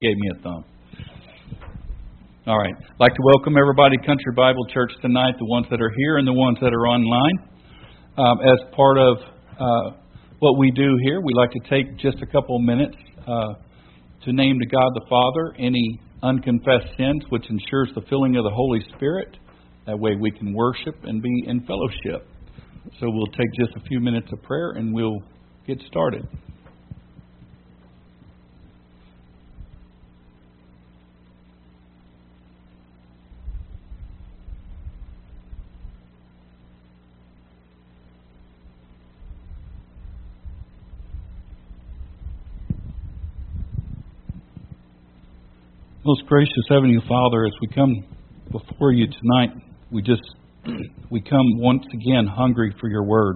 Gave me a thumb. All right. I'd like to welcome everybody to Country Bible Church tonight, the ones that are here and the ones that are online. As part of what we do here, we like to take just a couple of minutes to name to God the Father any unconfessed sins, which ensures the filling of the Holy Spirit. That way we can worship and be in fellowship. So we'll take just a few minutes of prayer and we'll get started. Most gracious Heavenly Father, as we come before you tonight, we come once again hungry for your word.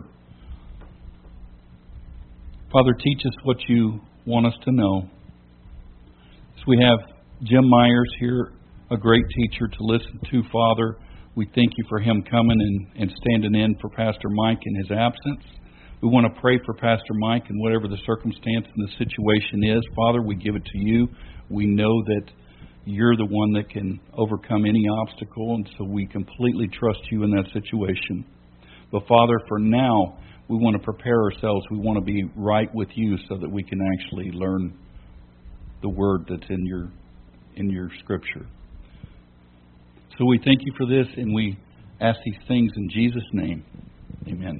Father, teach us what you want us to know. As we have Jim Myers here, a great teacher to listen to, Father, we thank you for him coming and standing in for Pastor Mike in his absence. We want to pray for Pastor Mike and whatever the circumstance and the situation is. Father, we give it to you. We know that you're the one that can overcome any obstacle, and so we completely trust you in that situation. But Father, for now, we want to prepare ourselves. We want to be right with you so that we can actually learn the word that's in your Scripture. So we thank you for this, and we ask these things in Jesus' name. Amen.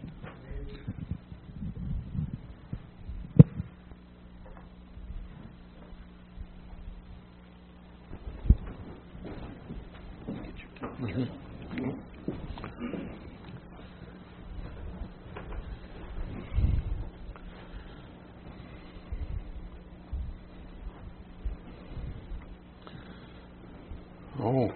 Oh.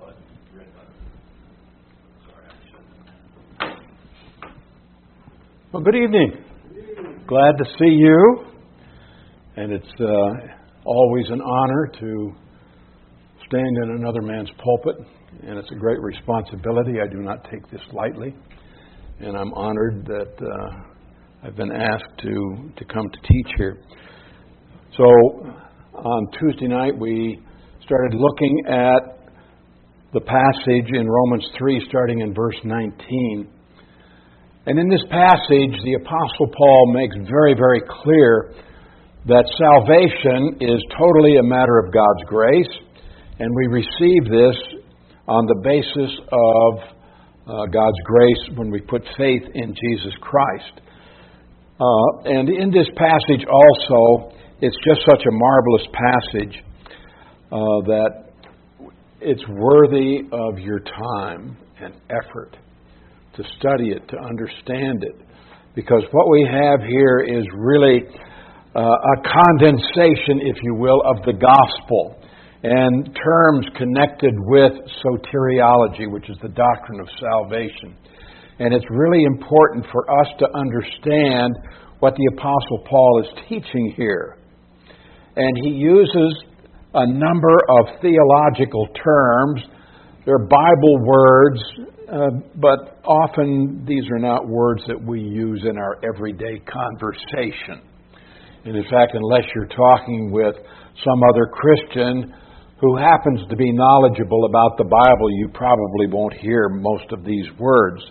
Well, good evening. Glad to see you. And it's always an honor to stand in another man's pulpit. And it's a great responsibility. I do not take this lightly. And I'm honored that I've been asked to come to teach here. So on Tuesday night, we started looking at the passage in Romans 3, starting in verse 19. And in this passage, the Apostle Paul makes very, very clear that salvation is totally a matter of God's grace, and we receive this on the basis of God's grace when we put faith in Jesus Christ. And in this passage also, it's just such a marvelous passage that it's worthy of your time and effort to study it, to understand it. Because what we have here is really a condensation, if you will, of the gospel and terms connected with soteriology, which is the doctrine of salvation. And it's really important for us to understand what the Apostle Paul is teaching here. And he uses a number of theological terms. They're Bible words, but often these are not words that we use in our everyday conversation. And in fact, unless you're talking with some other Christian who happens to be knowledgeable about the Bible, you probably won't hear most of these words.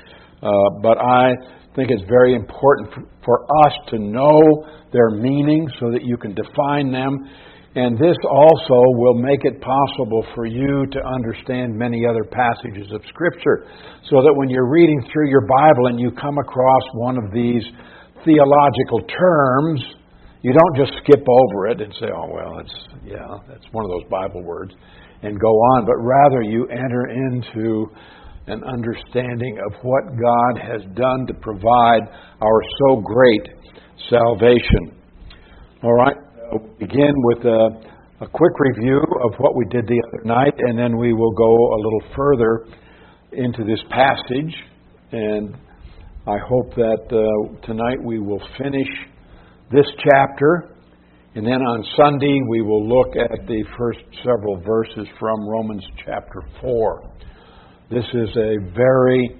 But I think it's very important for us to know their meaning so that you can define them. And this also will make it possible for you to understand many other passages of Scripture, so that when you're reading through your Bible and you come across one of these theological terms, you don't just skip over it and say, oh, well, that's one of those Bible words, and go on. But rather you enter into an understanding of what God has done to provide our so great salvation. All right. We'll begin with a quick review of what we did the other night, and then we will go a little further into this passage. And I hope that tonight we will finish this chapter, and then on Sunday we will look at the first several verses from Romans chapter 4. This is a very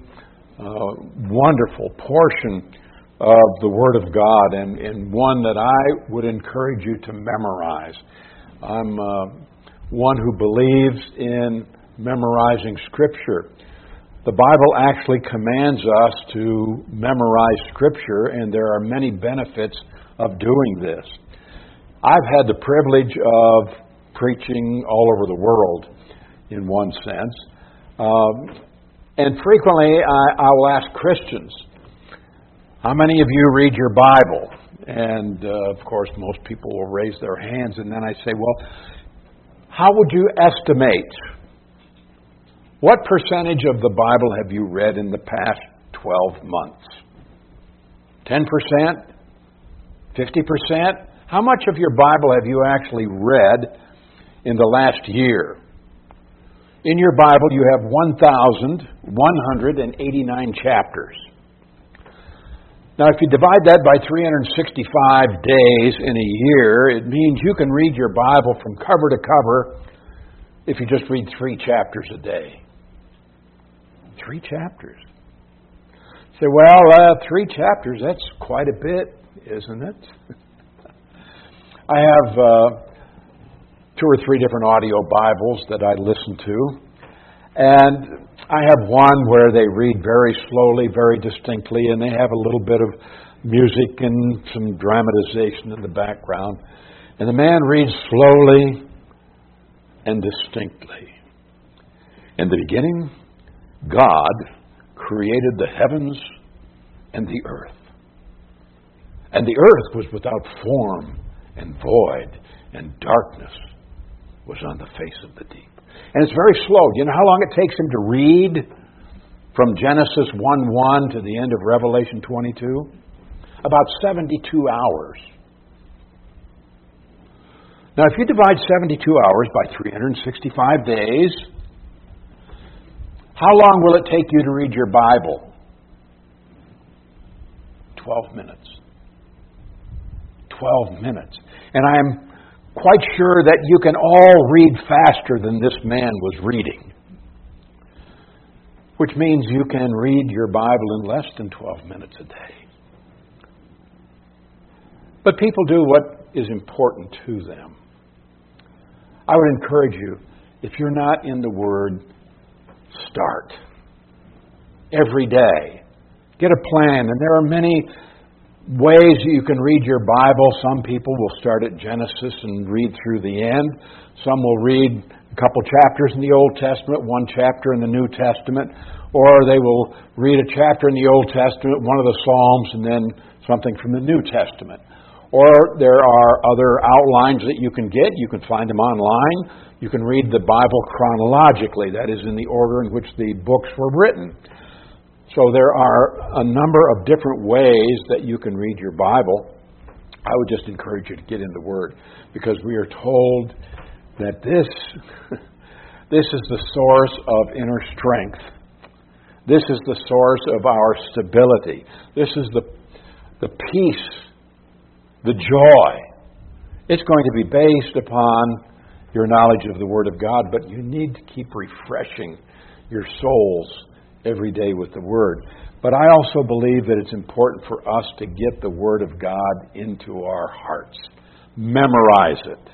wonderful portion of the Word of God, and one that I would encourage you to memorize. I'm one who believes in memorizing Scripture. The Bible actually commands us to memorize Scripture, and there are many benefits of doing this. I've had the privilege of preaching all over the world, in one sense. And frequently I will ask Christians, how many of you read your Bible? And of course most people will raise their hands, and then I say, well, how would you estimate? What percentage of the Bible have you read in the past 12 months? 10%? 50%? How much of your Bible have you actually read in the last year? In your Bible you have 1,189 chapters. Now, if you divide that by 365 days in a year, it means you can read your Bible from cover to cover if you just read 3 chapters a day. 3 chapters. You say, well, 3 chapters, that's quite a bit, isn't it? I have 2 or 3 different audio Bibles that I listen to. And I have one where they read very slowly, very distinctly, and they have a little bit of music and some dramatization in the background. And the man reads slowly and distinctly. In the beginning, God created the heavens and the earth. And the earth was without form and void, and darkness was on the face of the deep. And it's very slow. Do you know how long it takes him to read from Genesis 1:1 to the end of Revelation 22? About 72 hours. Now, if you divide 72 hours by 365 days, how long will it take you to read your Bible? 12 minutes. 12 minutes. And I'm quite sure that you can all read faster than this man was reading. Which means you can read your Bible in less than 12 minutes a day. But people do what is important to them. I would encourage you, if you're not in the Word, start. Every day. Get a plan. And there are many ways you can read your Bible. Some people will start at Genesis and read through the end. Some will read a couple chapters in the Old Testament, 1 chapter in the New Testament, or they will read a chapter in the Old Testament, one of the Psalms, and then something from the New Testament. Or there are other outlines that you can get. You can find them online. You can read the Bible chronologically, that is, in the order in which the books were written. So there are a number of different ways that you can read your Bible. I would just encourage you to get in the Word, because we are told that this is the source of inner strength. This is the source of our stability. This is the peace, the joy. It's going to be based upon your knowledge of the Word of God, but you need to keep refreshing your souls every day with the Word. But I also believe that it's important for us to get the Word of God into our hearts. Memorize it.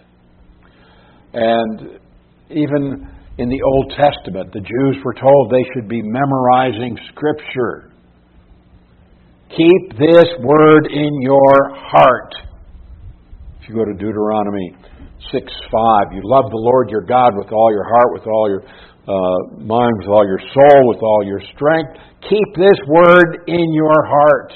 And even in the Old Testament, the Jews were told they should be memorizing Scripture. Keep this Word in your heart. If you go to Deuteronomy 6:5, you love the Lord your God with all your heart, with all your mind, with all your soul, with all your strength. Keep this word in your heart.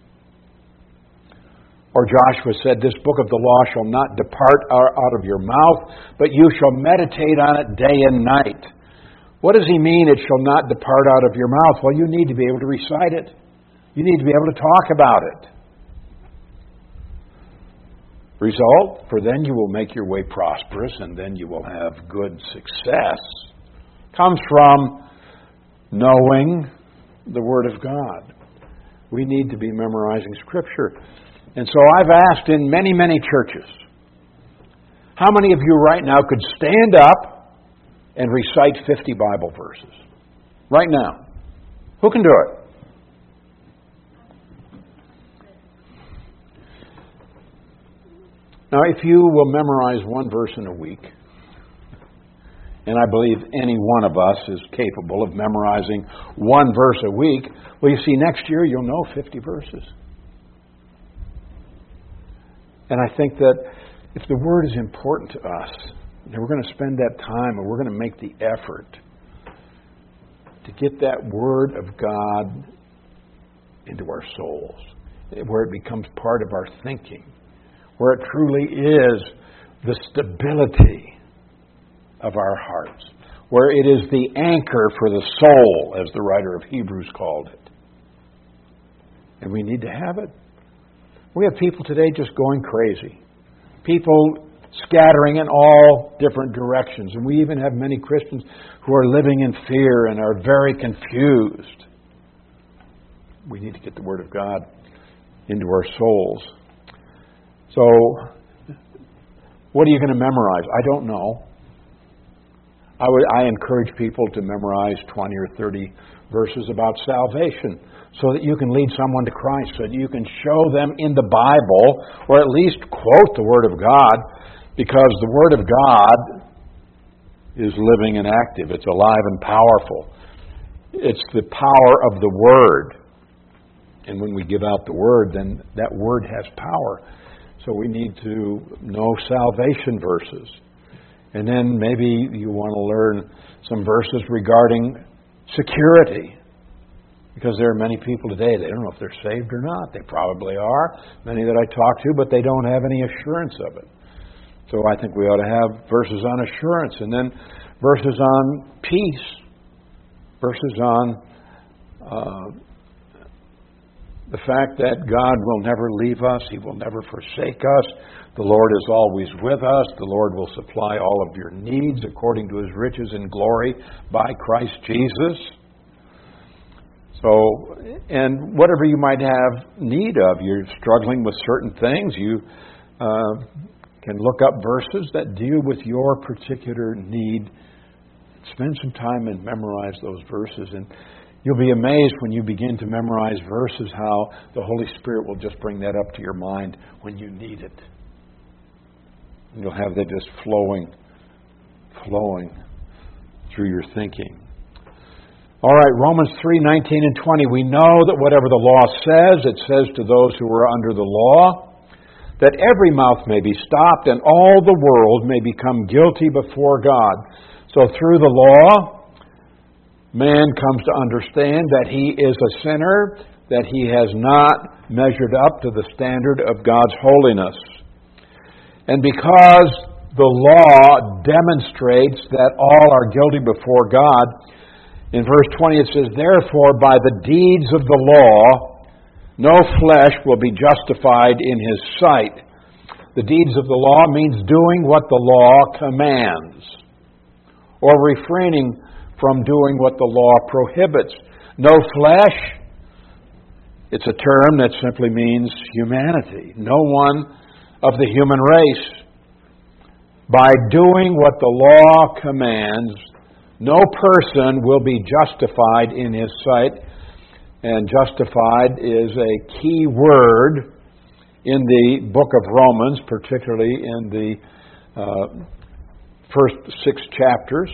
Or Joshua said, this book of the law shall not depart out of your mouth, but you shall meditate on it day and night. What does he mean, it shall not depart out of your mouth? Well, you need to be able to recite it. You need to be able to talk about it. Result, for then you will make your way prosperous, and then you will have good success. Comes from knowing the Word of God. We need to be memorizing Scripture. And so I've asked in many, many churches, how many of you right now could stand up and recite 50 Bible verses? Right now. Who can do it? Now, if you will memorize one verse in a week, and I believe any one of us is capable of memorizing one verse a week, well, you see, next year you'll know 50 verses. And I think that if the Word is important to us, then we're going to spend that time and we're going to make the effort to get that Word of God into our souls, where it becomes part of our thinking, where it truly is the stability of our hearts, where it is the anchor for the soul, as the writer of Hebrews called it. And we need to have it. We have people today just going crazy. People scattering in all different directions. And we even have many Christians who are living in fear and are very confused. We need to get the Word of God into our souls. So, what are you going to memorize? I don't know. I encourage people to memorize 20 or 30 verses about salvation so that you can lead someone to Christ, so that you can show them in the Bible, or at least quote the Word of God, because the Word of God is living and active. It's alive and powerful. It's the power of the Word. And when we give out the Word, then that Word has power. So we need to know salvation verses. And then maybe you want to learn some verses regarding security. Because there are many people today, they don't know if they're saved or not. They probably are. Many that I talk to, but they don't have any assurance of it. So I think we ought to have verses on assurance. And then verses on peace. Verses on the fact that God will never leave us. He will never forsake us. The Lord is always with us. The Lord will supply all of your needs according to His riches and glory by Christ Jesus. So, and whatever you might have need of, you're struggling with certain things, you can look up verses that deal with your particular need. Spend some time and memorize those verses, and you'll be amazed when you begin to memorize verses how the Holy Spirit will just bring that up to your mind when you need it. And you'll have that just flowing through your thinking. All right, Romans 3:19 and 20. We know that whatever the law says, it says to those who are under the law, that every mouth may be stopped and all the world may become guilty before God. So through the law, man comes to understand that he is a sinner, that he has not measured up to the standard of God's holiness. And because the law demonstrates that all are guilty before God, in verse 20 it says, therefore by the deeds of the law, no flesh will be justified in his sight. The deeds of the law means doing what the law commands, or refraining from doing what the law prohibits. No flesh, it's a term that simply means humanity. No one of the human race. By doing what the law commands, no person will be justified in his sight. And justified is a key word in the book of Romans, particularly in the first 6 chapters.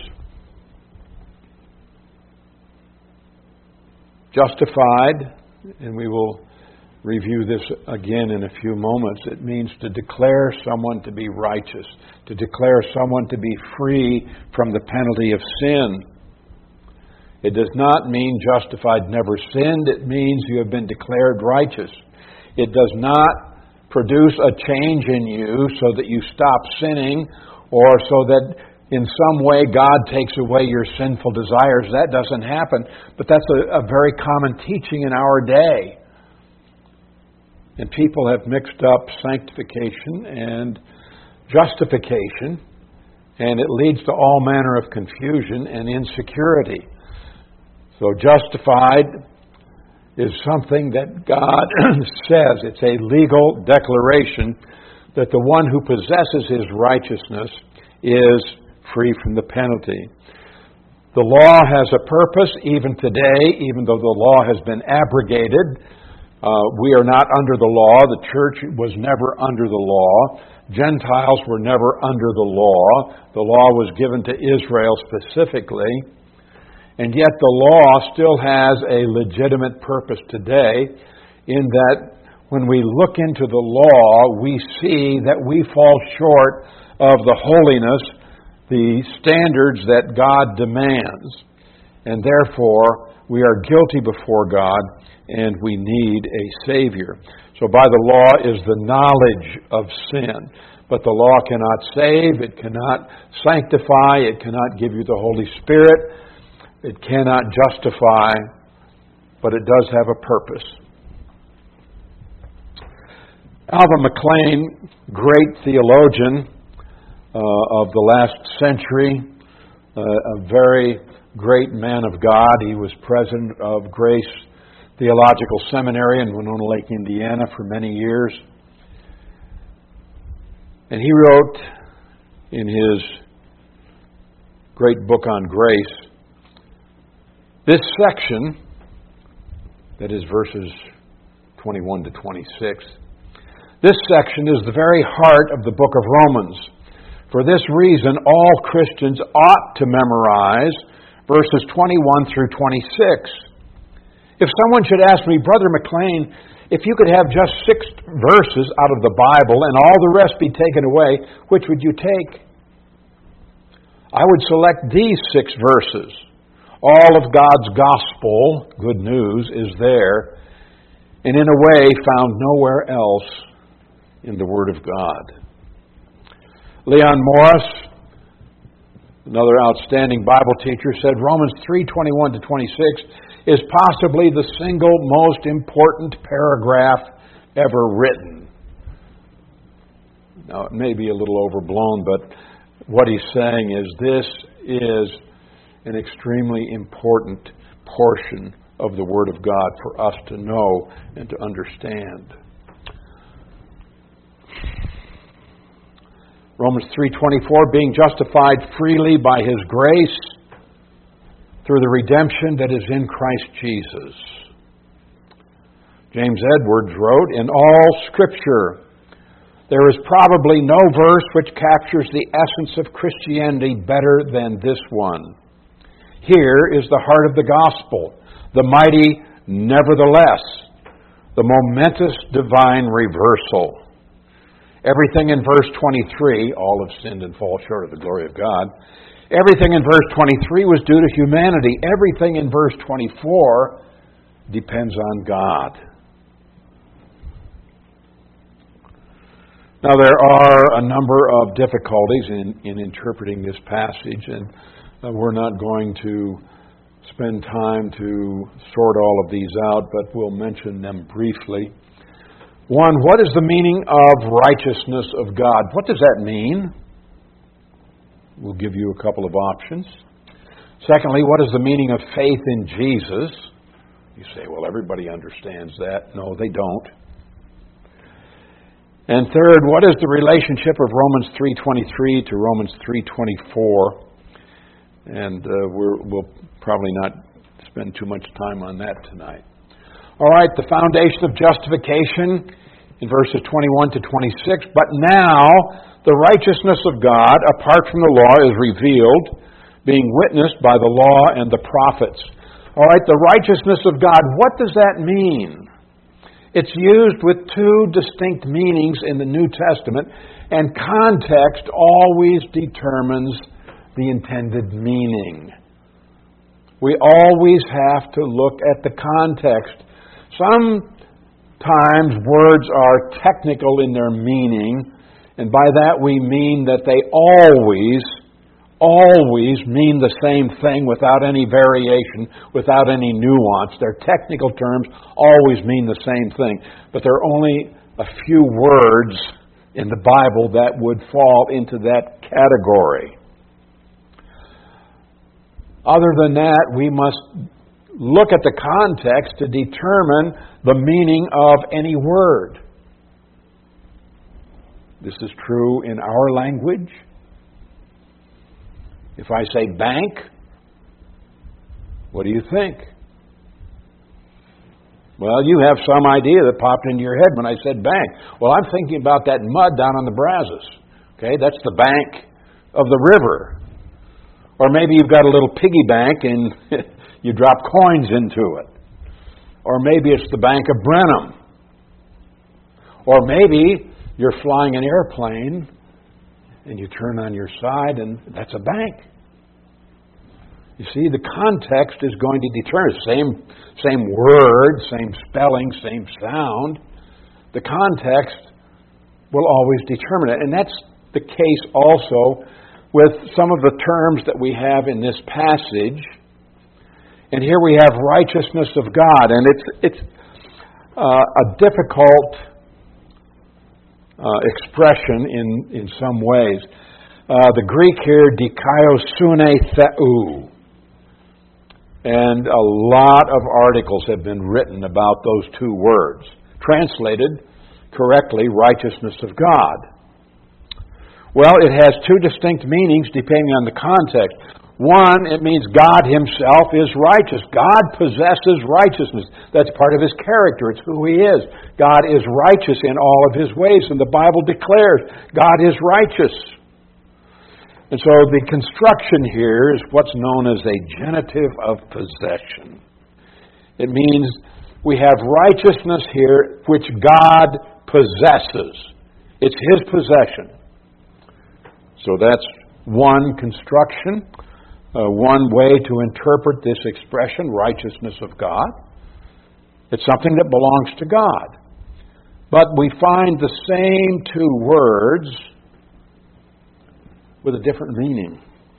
Justified, and we will review this again in a few moments. It means to declare someone to be righteous, to declare someone to be free from the penalty of sin. It does not mean justified, never sinned. It means you have been declared righteous. It does not produce a change in you so that you stop sinning, or so that in some way God takes away your sinful desires. That doesn't happen. But that's a very common teaching in our day. And people have mixed up sanctification and justification, and it leads to all manner of confusion and insecurity. So justified is something that God says. It's a legal declaration that the one who possesses his righteousness is free from the penalty. The law has a purpose even today, even though the law has been abrogated. We are not under the law. The church was never under the law. Gentiles were never under the law. The law was given to Israel specifically. And yet the law still has a legitimate purpose today, in that when we look into the law, we see that we fall short of the holiness, the standards that God demands. And therefore, we are guilty before God, and we need a Savior. So by the law is the knowledge of sin. But the law cannot save, it cannot sanctify, it cannot give you the Holy Spirit, it cannot justify, but it does have a purpose. Alva McClain, great theologian of the last century, a very great man of God. He was president of Grace Theological Seminary in Winona Lake, Indiana for many years. And he wrote in his great book on grace, this section, that is verses 21 to 26, this section is the very heart of the book of Romans. For this reason, all Christians ought to memorize verses 21 through 26. If someone should ask me, Brother McClain, if you could have just 6 verses out of the Bible and all the rest be taken away, which would you take? I would select these 6 verses. All of God's gospel, good news, is there, and in a way found nowhere else in the Word of God. Leon Morris, another outstanding Bible teacher, said Romans 3:21 to 26 is possibly the single most important paragraph ever written. Now, it may be a little overblown, but what he's saying is this is an extremely important portion of the Word of God for us to know and to understand. Romans 3:24, being justified freely by His grace through the redemption that is in Christ Jesus. James Edwards wrote, in all Scripture, there is probably no verse which captures the essence of Christianity better than this one. Here is the heart of the gospel, the mighty nevertheless, the momentous divine reversal. Everything in verse 23, all have sinned and fall short of the glory of God. Everything in verse 23 was due to humanity. Everything in verse 24 depends on God. Now, there are a number of difficulties in interpreting this passage, and we're not going to spend time to sort all of these out, but we'll mention them briefly. One, what is the meaning of righteousness of God? What does that mean? We'll give you a couple of options. Secondly, what is the meaning of faith in Jesus? You say, well, everybody understands that. No, they don't. And third, what is the relationship of Romans 3:23 to Romans 3:24? And we'll probably not spend too much time on that tonight. All right, the foundation of justification in verses 21 to 26. But now the righteousness of God, apart from the law, is revealed, being witnessed by the law and the prophets. All right, the righteousness of God, what does that mean? It's used with 2 distinct meanings in the New Testament, and context always determines the intended meaning. We always have to look at the context. Sometimes words are technical in their meaning, and by that we mean that they always mean the same thing without any variation, without any nuance. Their technical terms always mean the same thing. But there are only a few words in the Bible that would fall into that category. Other than that, we must look at the context to determine the meaning of any word. This is true in our language. If I say bank, what do you think? Well, you have some idea that popped into your head when I said bank. Well, I'm thinking about that mud down on the Brazos. Okay, that's the bank of the river. Or maybe you've got a little piggy bank and you drop coins into it. Or maybe it's the Bank of Brenham. Or maybe you're flying an airplane and you turn on your side and that's a bank. You see, the context is going to determine. Same word, same spelling, same sound. The context will always determine it. And that's the case also with some of the terms that we have in this passage. And here we have righteousness of God. And it's a difficult expression in some ways. The Greek here, dikaiosune theou. And a lot of articles have been written about those two words. Translated correctly, righteousness of God. Well, it has two distinct meanings depending on the context. One, it means God Himself is righteous. God possesses righteousness. That's part of His character. It's who He is. God is righteous in all of His ways, and the Bible declares God is righteous. And so the construction here is what's known as a genitive of possession. It means we have righteousness here which God possesses. It's His possession. So that's one construction, one way to interpret this expression, righteousness of God. It's something that belongs to God. But we find the same two words with a different meaning.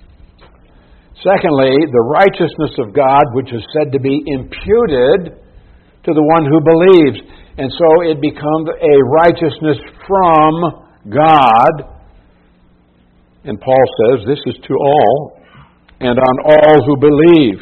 Secondly, the righteousness of God, which is said to be imputed to the one who believes. And so it becomes a righteousness from God. And Paul says, this is to all, and on all who believe.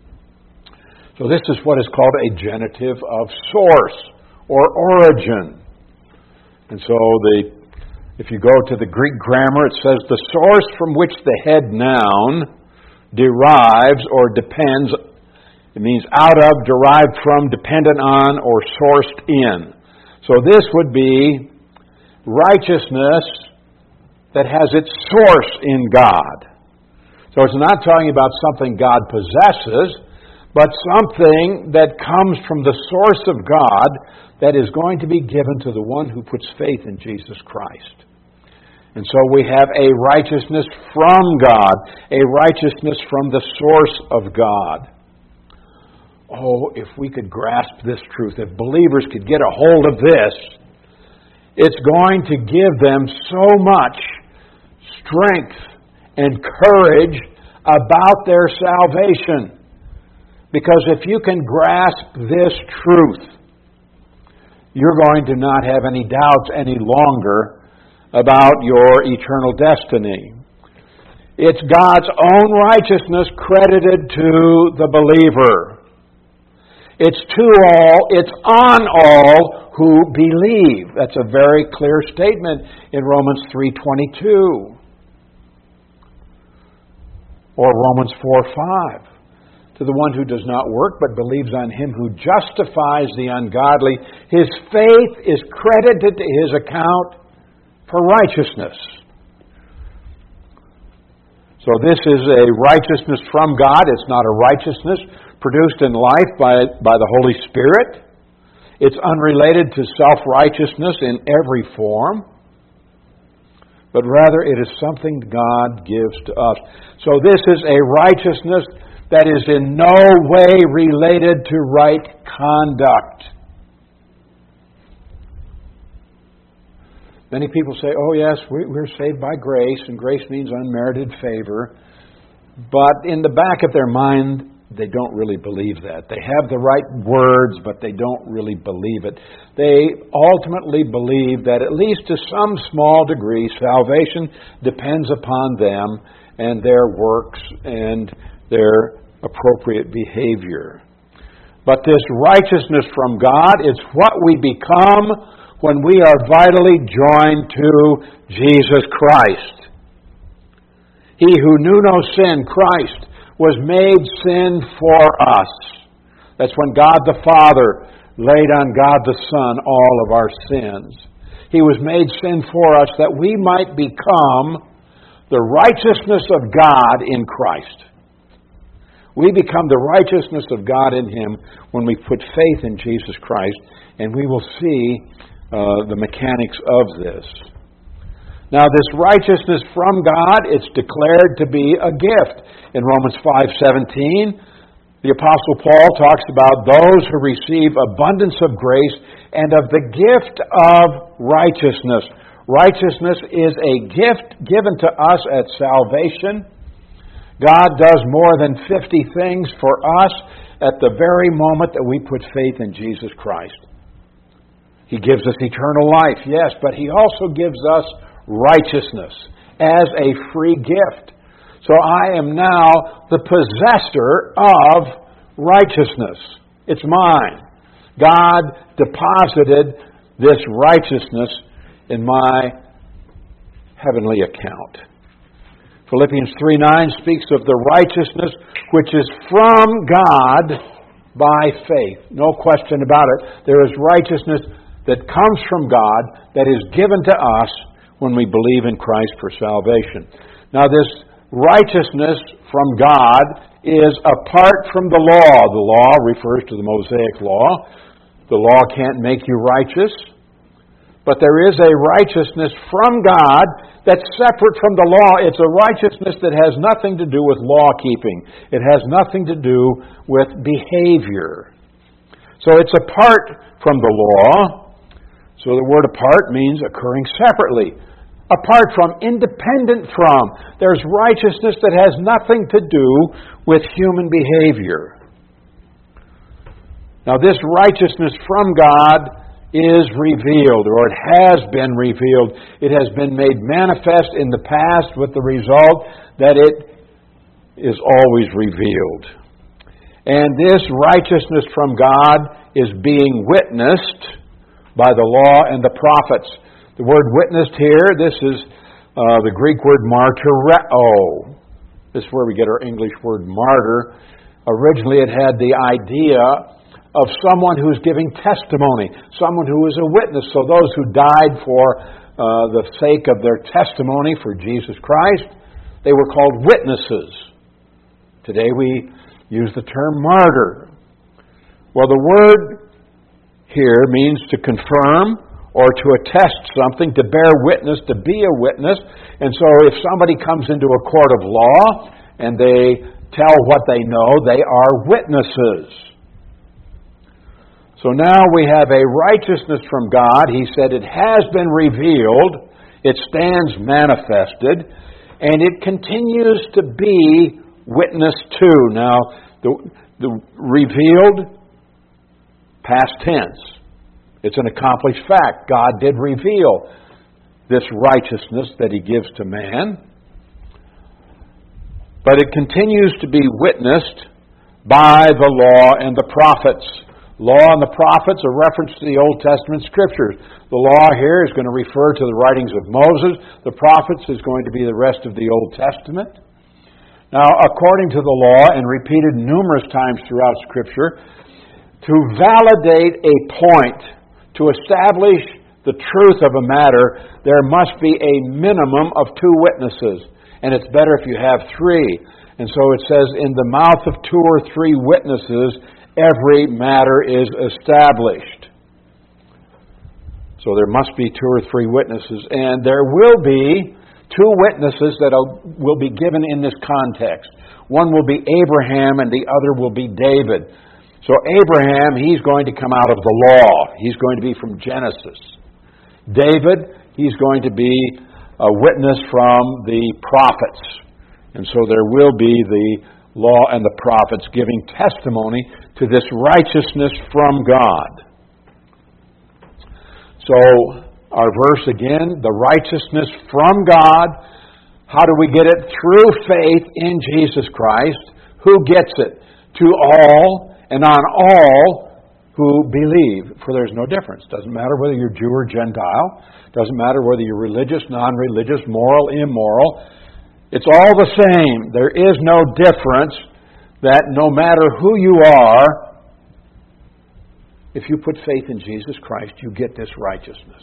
So this is what is called a genitive of source, or origin. And so if you go to the Greek grammar, it says the source from which the head noun derives or depends. It means out of, derived from, dependent on, or sourced in. So this would be righteousness that has its source in God. So it's not talking about something God possesses, but something that comes from the source of God that is going to be given to the one who puts faith in Jesus Christ. And so we have a righteousness from God, a righteousness from the source of God. Oh, if we could grasp this truth, if believers could get a hold of this, it's going to give them so much strength and courage about their salvation. Because if you can grasp this truth, you're going to not have any doubts any longer about your eternal destiny. It's God's own righteousness credited to the believer. It's to all, it's on all who believe. That's a very clear statement in Romans 3:22. Or Romans 4:5. To the one who does not work but believes on Him who justifies the ungodly, his faith is credited to his account for righteousness. So this is a righteousness from God. It's not a righteousness produced in life by the Holy Spirit. It's unrelated to self-righteousness in every form. But rather it is something God gives to us. So this is a righteousness that is in no way related to right conduct. Many people say, oh yes, we're saved by grace, and grace means unmerited favor. But in the back of their mind, they don't really believe that. They have the right words, but they don't really believe it. They ultimately believe that at least to some small degree, salvation depends upon them and their works and their appropriate behavior. But this righteousness from God is what we become when we are vitally joined to Jesus Christ. He who knew no sin, Christ, was made sin for us. That's when God the Father laid on God the Son all of our sins. He was made sin for us that we might become the righteousness of God in Christ. We become the righteousness of God in Him when we put faith in Jesus Christ, and we will see the mechanics of this. Now, this righteousness from God, it's declared to be a gift. In Romans 5:17, the Apostle Paul talks about those who receive abundance of grace and of the gift of righteousness. Righteousness is a gift given to us at salvation. God does more than 50 things for us at the very moment that we put faith in Jesus Christ. He gives us eternal life, yes, but He also gives us righteousness as a free gift. So I am now the possessor of righteousness. It's mine. God deposited this righteousness in my heavenly account. Philippians 3:9 speaks of the righteousness which is from God by faith. No question about it. There is righteousness that comes from God that is given to us when we believe in Christ for salvation. Now, this righteousness from God is apart from the law. The law refers to the Mosaic law. The law can't make you righteous. But there is a righteousness from God that's separate from the law. It's a righteousness that has nothing to do with law keeping. It has nothing to do with behavior. So it's apart from the law. So the word apart means occurring separately. Apart from, independent from. There's righteousness that has nothing to do with human behavior. Now, this righteousness from God is revealed, or it has been revealed. It has been made manifest in the past with the result that it is always revealed. And this righteousness from God is being witnessed by the law and the prophets. The word witnessed here, this is the Greek word martyreo. This is where we get our English word martyr. Originally it had the idea of someone who's giving testimony, someone who is a witness. So those who died for the sake of their testimony for Jesus Christ, they were called witnesses. Today we use the term martyr. Well, the word here means to confirm or to attest something, to bear witness, to be a witness. And so if somebody comes into a court of law and they tell what they know, they are witnesses. So now we have a righteousness from God. He said it has been revealed, it stands manifested, and it continues to be witnessed to. Now, the revealed, past tense. It's an accomplished fact. God did reveal this righteousness that He gives to man. But it continues to be witnessed by the law and the prophets. Law and the prophets are reference to the Old Testament Scriptures. The law here is going to refer to the writings of Moses. The prophets is going to be the rest of the Old Testament. Now, according to the law, and repeated numerous times throughout Scripture, to validate a point, to establish the truth of a matter, there must be a minimum of 2 witnesses. And it's better if you have 3. And so it says, in the mouth of 2 or 3 witnesses, every matter is established. So there must be 2 or 3 witnesses. And there will be 2 witnesses that will be given in this context. One will be Abraham and the other will be David. So Abraham, he's going to come out of the law. He's going to be from Genesis. David, he's going to be a witness from the prophets. And so there will be the law and the prophets giving testimony to this righteousness from God. So our verse again, the righteousness from God. How do we get it? Through faith in Jesus Christ. Who gets it? To all and on all who believe. For there's no difference. Doesn't matter whether you're Jew or Gentile. Doesn't matter whether you're religious, non-religious, moral, immoral. It's all the same. There is no difference, that no matter who you are, if you put faith in Jesus Christ, you get this righteousness.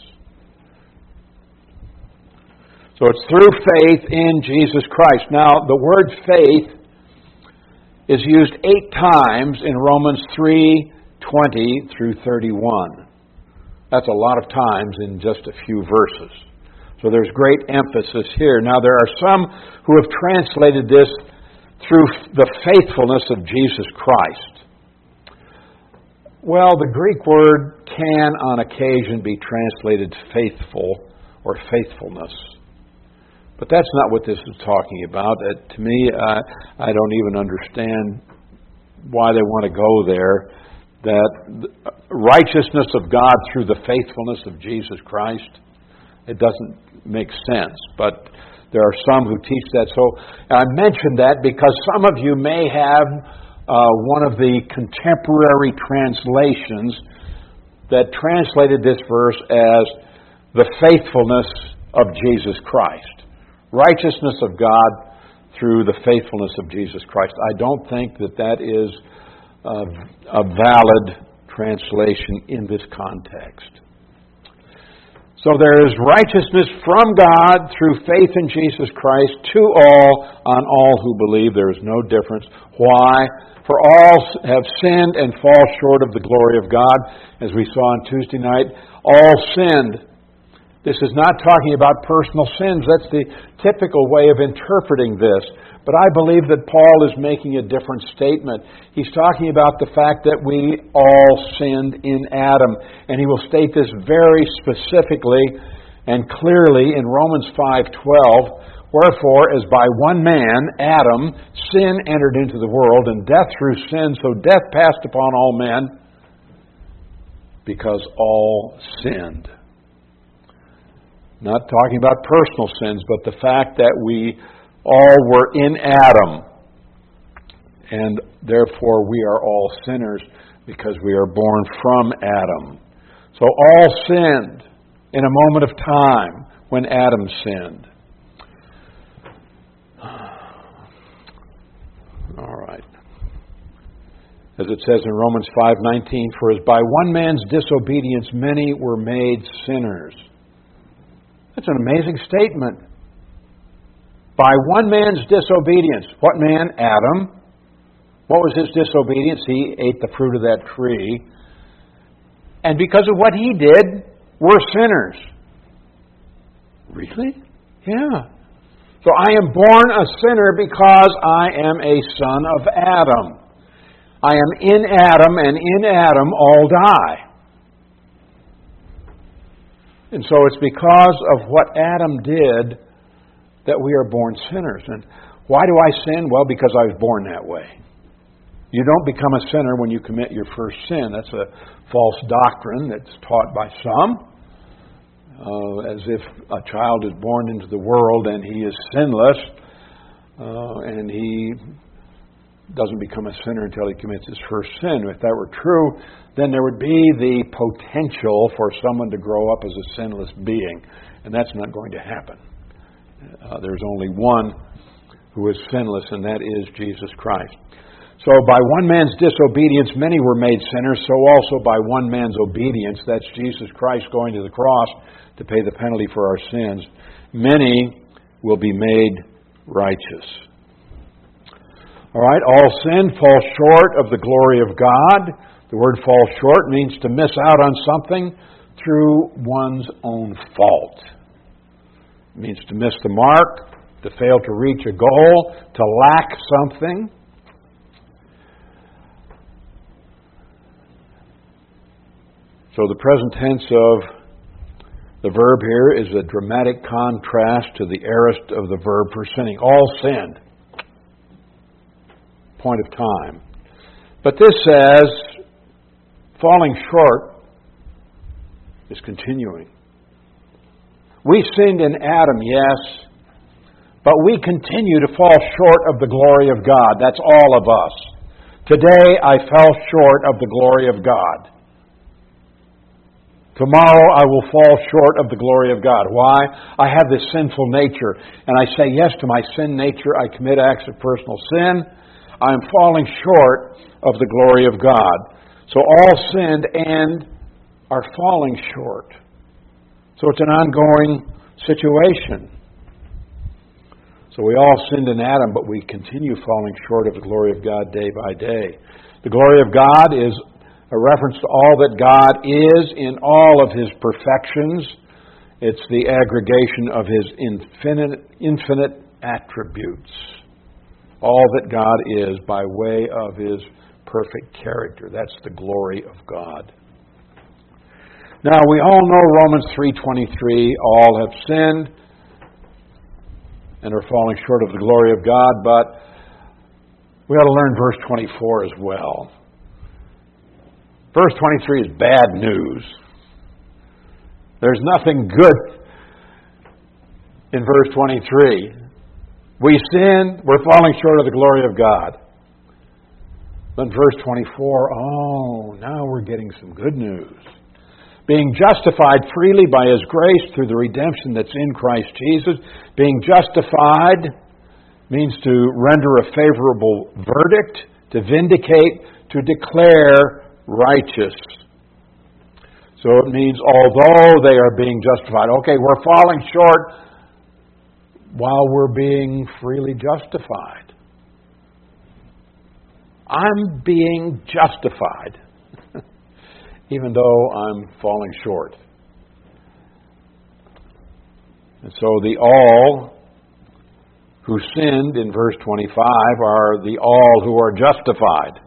So it's through faith in Jesus Christ. Now, the word faith is used 8 times in Romans 3:20 through 31. That's a lot of times in just a few verses. So there's great emphasis here. Now, there are some who have translated this through the faithfulness of Jesus Christ. Well, the Greek word can on occasion be translated faithful or faithfulness. But that's not what this is talking about. To me, I don't even understand why they want to go there. That righteousness of God through the faithfulness of Jesus Christ, it doesn't make sense. But there are some who teach that. So I mentioned that because some of you may have one of the contemporary translations that translated this verse as the faithfulness of Jesus Christ. Righteousness of God through the faithfulness of Jesus Christ. I don't think that that is a valid translation in this context. So there is righteousness from God through faith in Jesus Christ to all, on all who believe. There is no difference. Why? For all have sinned and fall short of the glory of God. As we saw on Tuesday night, all sinned. This is not talking about personal sins. That's the typical way of interpreting this. But I believe that Paul is making a different statement. He's talking about the fact that we all sinned in Adam. And he will state this very specifically and clearly in Romans 5:12. Wherefore, as by one man, Adam, sin entered into the world, and death through sin, so death passed upon all men, because all sinned. Not talking about personal sins, but the fact that we all were in Adam, and therefore we are all sinners because we are born from Adam. So all sinned in a moment of time when Adam sinned. All right. As it says in Romans 5:19, for as by one man's disobedience many were made sinners. That's an amazing statement. By one man's disobedience. What man? Adam. What was his disobedience? He ate the fruit of that tree. And because of what he did, we're sinners. Really? Yeah. So I am born a sinner because I am a son of Adam. I am in Adam, and in Adam all die. And so it's because of what Adam did that we are born sinners. And why do I sin? Well, because I was born that way. You don't become a sinner when you commit your first sin. That's a false doctrine that's taught by some. As if a child is born into the world and he is sinless, and he doesn't become a sinner until he commits his first sin. If that were true, then there would be the potential for someone to grow up as a sinless being, and that's not going to happen. There's only one who is sinless, and that is Jesus Christ. So by one man's disobedience many were made sinners, so also by one man's obedience, that's Jesus Christ going to the cross to pay the penalty for our sins, many will be made righteous. All right, all sin falls short of the glory of God. The word fall short means to miss out on something through one's own fault. It means to miss the mark, to fail to reach a goal, to lack something. So the present tense of the verb here is a dramatic contrast to the aorist of the verb for sinning. All sinned. Point of time. But this says, falling short is continuing. We sinned in Adam, yes, but we continue to fall short of the glory of God. That's all of us. Today I fell short of the glory of God. Tomorrow I will fall short of the glory of God. Why? I have this sinful nature, and I say yes to my sin nature. I commit acts of personal sin. I am falling short of the glory of God. So all sinned and are falling short. So it's an ongoing situation. So we all sinned in Adam, but we continue falling short of the glory of God day by day. The glory of God is a reference to all that God is in all of His perfections. It's the aggregation of His infinite attributes. All that God is by way of His perfect character. That's the glory of God. Now, we all know Romans 3:23, all have sinned and are falling short of the glory of God, but we ought to learn verse 24 as well. Verse 23 is bad news. There's nothing good in verse 23. We sinned, we're falling short of the glory of God. Then verse 24, now we're getting some good news. Being justified freely by His grace through the redemption that's in Christ Jesus. Being justified means to render a favorable verdict, to vindicate, to declare righteous. So it means although they are being justified, okay, we're falling short while we're being freely justified. I'm being justified, even though I'm falling short. And so the all who sinned in verse 25 are the all who are justified.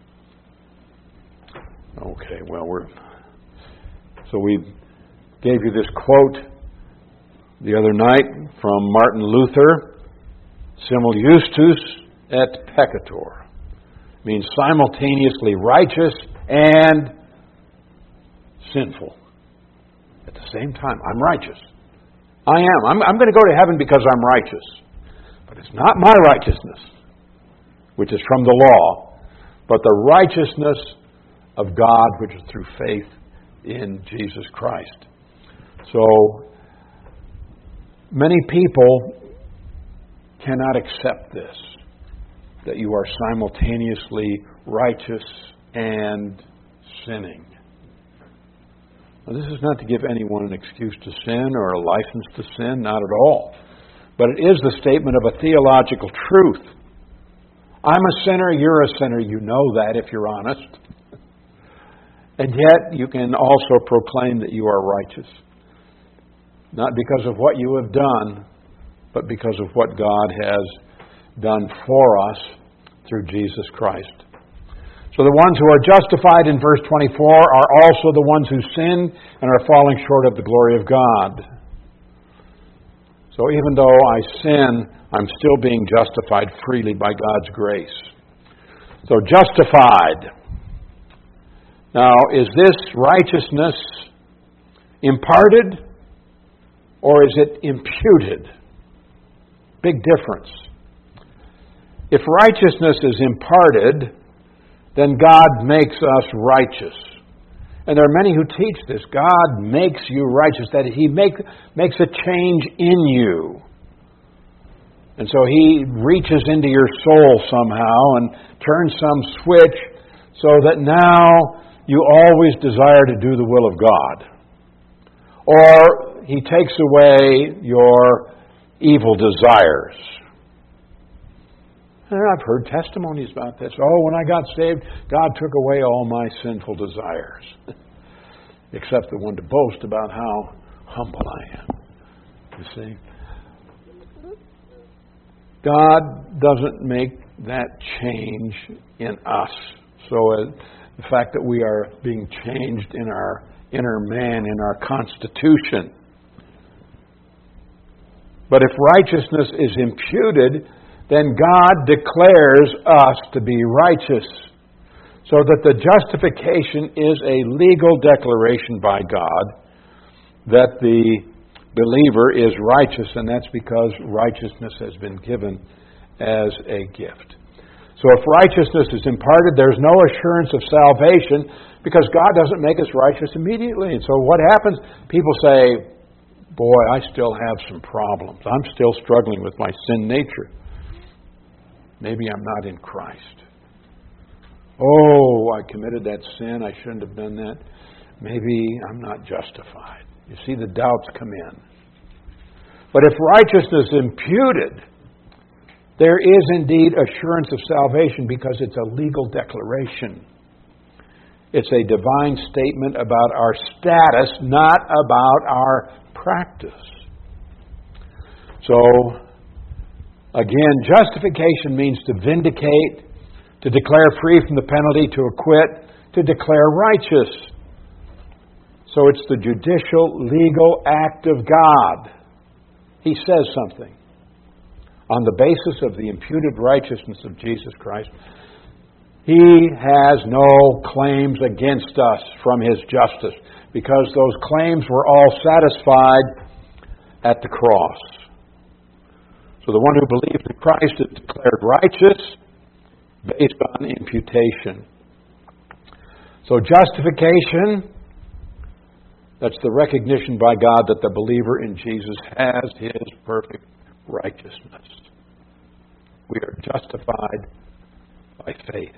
Okay, well, so we gave you this quote the other night from Martin Luther, simul justus et peccator, means simultaneously righteous and sinful. At the same time, I'm righteous. I am. I'm going to go to heaven because I'm righteous. But it's not my righteousness, which is from the law, but the righteousness of God, which is through faith in Jesus Christ. So, many people cannot accept this, that you are simultaneously righteous and sinning. Now, this is not to give anyone an excuse to sin or a license to sin, not at all. But it is the statement of a theological truth. I'm a sinner, you're a sinner. You know that if you're honest. And yet you can also proclaim that you are righteous. Not because of what you have done, but because of what God has done for us through Jesus Christ. So the ones who are justified in verse 24 are also the ones who sin and are falling short of the glory of God. So even though I sin, I'm still being justified freely by God's grace. So justified. Now, is this righteousness imparted or is it imputed? Big difference. If righteousness is imparted, then God makes us righteous. And there are many who teach this. God makes you righteous, that He makes a change in you. And so He reaches into your soul somehow and turns some switch so that now you always desire to do the will of God. Or He takes away your evil desires. And I've heard testimonies about this. Oh, when I got saved, God took away all my sinful desires. Except the one to boast about how humble I am. You see? God doesn't make that change in us. So the fact that we are being changed in our inner man, in our constitution. But if righteousness is imputed, then God declares us to be righteous. So that the justification is a legal declaration by God that the believer is righteous, and that's because righteousness has been given as a gift. So if righteousness is imparted, there's no assurance of salvation because God doesn't make us righteous immediately. And so what happens? People say, boy, I still have some problems. I'm still struggling with my sin nature. Maybe I'm not in Christ. Oh, I committed that sin. I shouldn't have done that. Maybe I'm not justified. You see, the doubts come in. But if righteousness is imputed, there is indeed assurance of salvation because it's a legal declaration. It's a divine statement about our status, not about our practice. So, again, justification means to vindicate, to declare free from the penalty, to acquit, to declare righteous. So it's the judicial, legal act of God. He says something. On the basis of the imputed righteousness of Jesus Christ, He has no claims against us from His justice, because those claims were all satisfied at the cross. So the one who believes in Christ is declared righteous based on imputation. So justification, that's the recognition by God that the believer in Jesus has His perfect righteousness. We are justified by faith.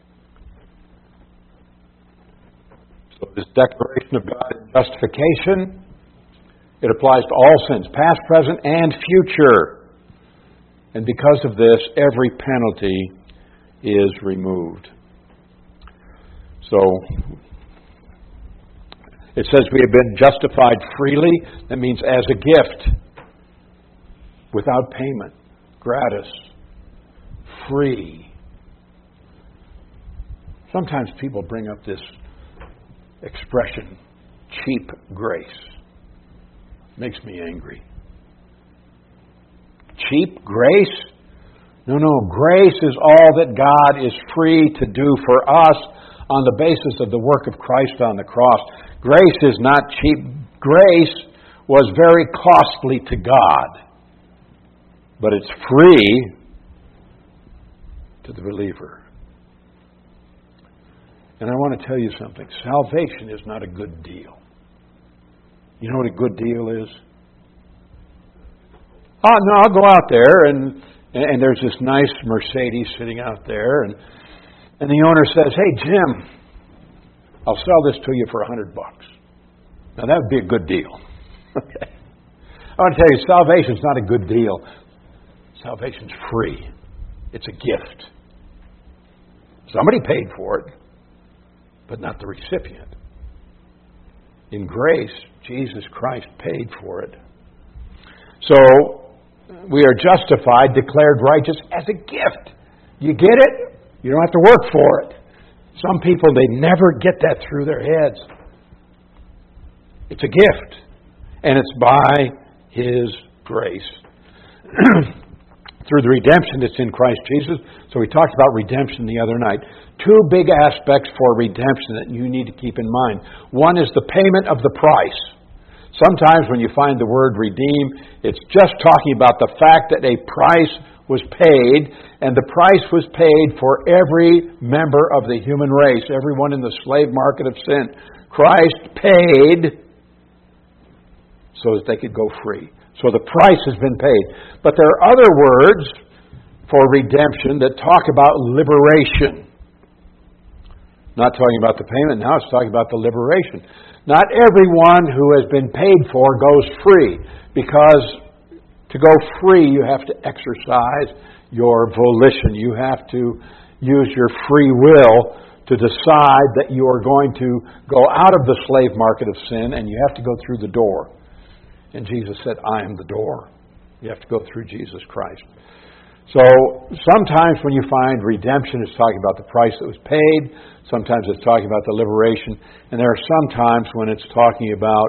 So this declaration of God's justification, it applies to all sins, past, present, and future. And because of this, every penalty is removed. So, it says we have been justified freely. That means as a gift, without payment, gratis, free. Sometimes people bring up this expression, cheap grace. Makes me angry. Cheap grace? No, grace is all that God is free to do for us on the basis of the work of Christ on the cross. Grace is not cheap. Grace was very costly to God, but it's free to the believer. And I want to tell you something. Salvation is not a good deal. You know what a good deal is? Oh, no, I'll go out there and there's this nice Mercedes sitting out there and the owner says, "Hey, Jim, I'll sell this to you for $100. Now that would be a good deal. Okay. I want to tell you, salvation's not a good deal. Salvation's free. It's a gift. Somebody paid for it, but not the recipient. In grace, Jesus Christ paid for it. So, we are justified, declared righteous as a gift. You get it? You don't have to work for it. Some people, they never get that through their heads. It's a gift. And it's by His grace. Through the redemption that's in Christ Jesus. So we talked about redemption the other night. Two big aspects for redemption that you need to keep in mind. One is the payment of the price. Sometimes when you find the word redeem, it's just talking about the fact that a price was paid, and the price was paid for every member of the human race, everyone in the slave market of sin. Christ paid so that they could go free. So the price has been paid. But there are other words for redemption that talk about liberation. Not talking about the payment now, it's talking about the liberation. Not everyone who has been paid for goes free, because to go free you have to exercise your volition. You have to use your free will to decide that you are going to go out of the slave market of sin, and you have to go through the door. And Jesus said, "I am the door." You have to go through Jesus Christ. So sometimes when you find redemption, it's talking about the price that was paid. Sometimes it's talking about the liberation. And there are some times when it's talking about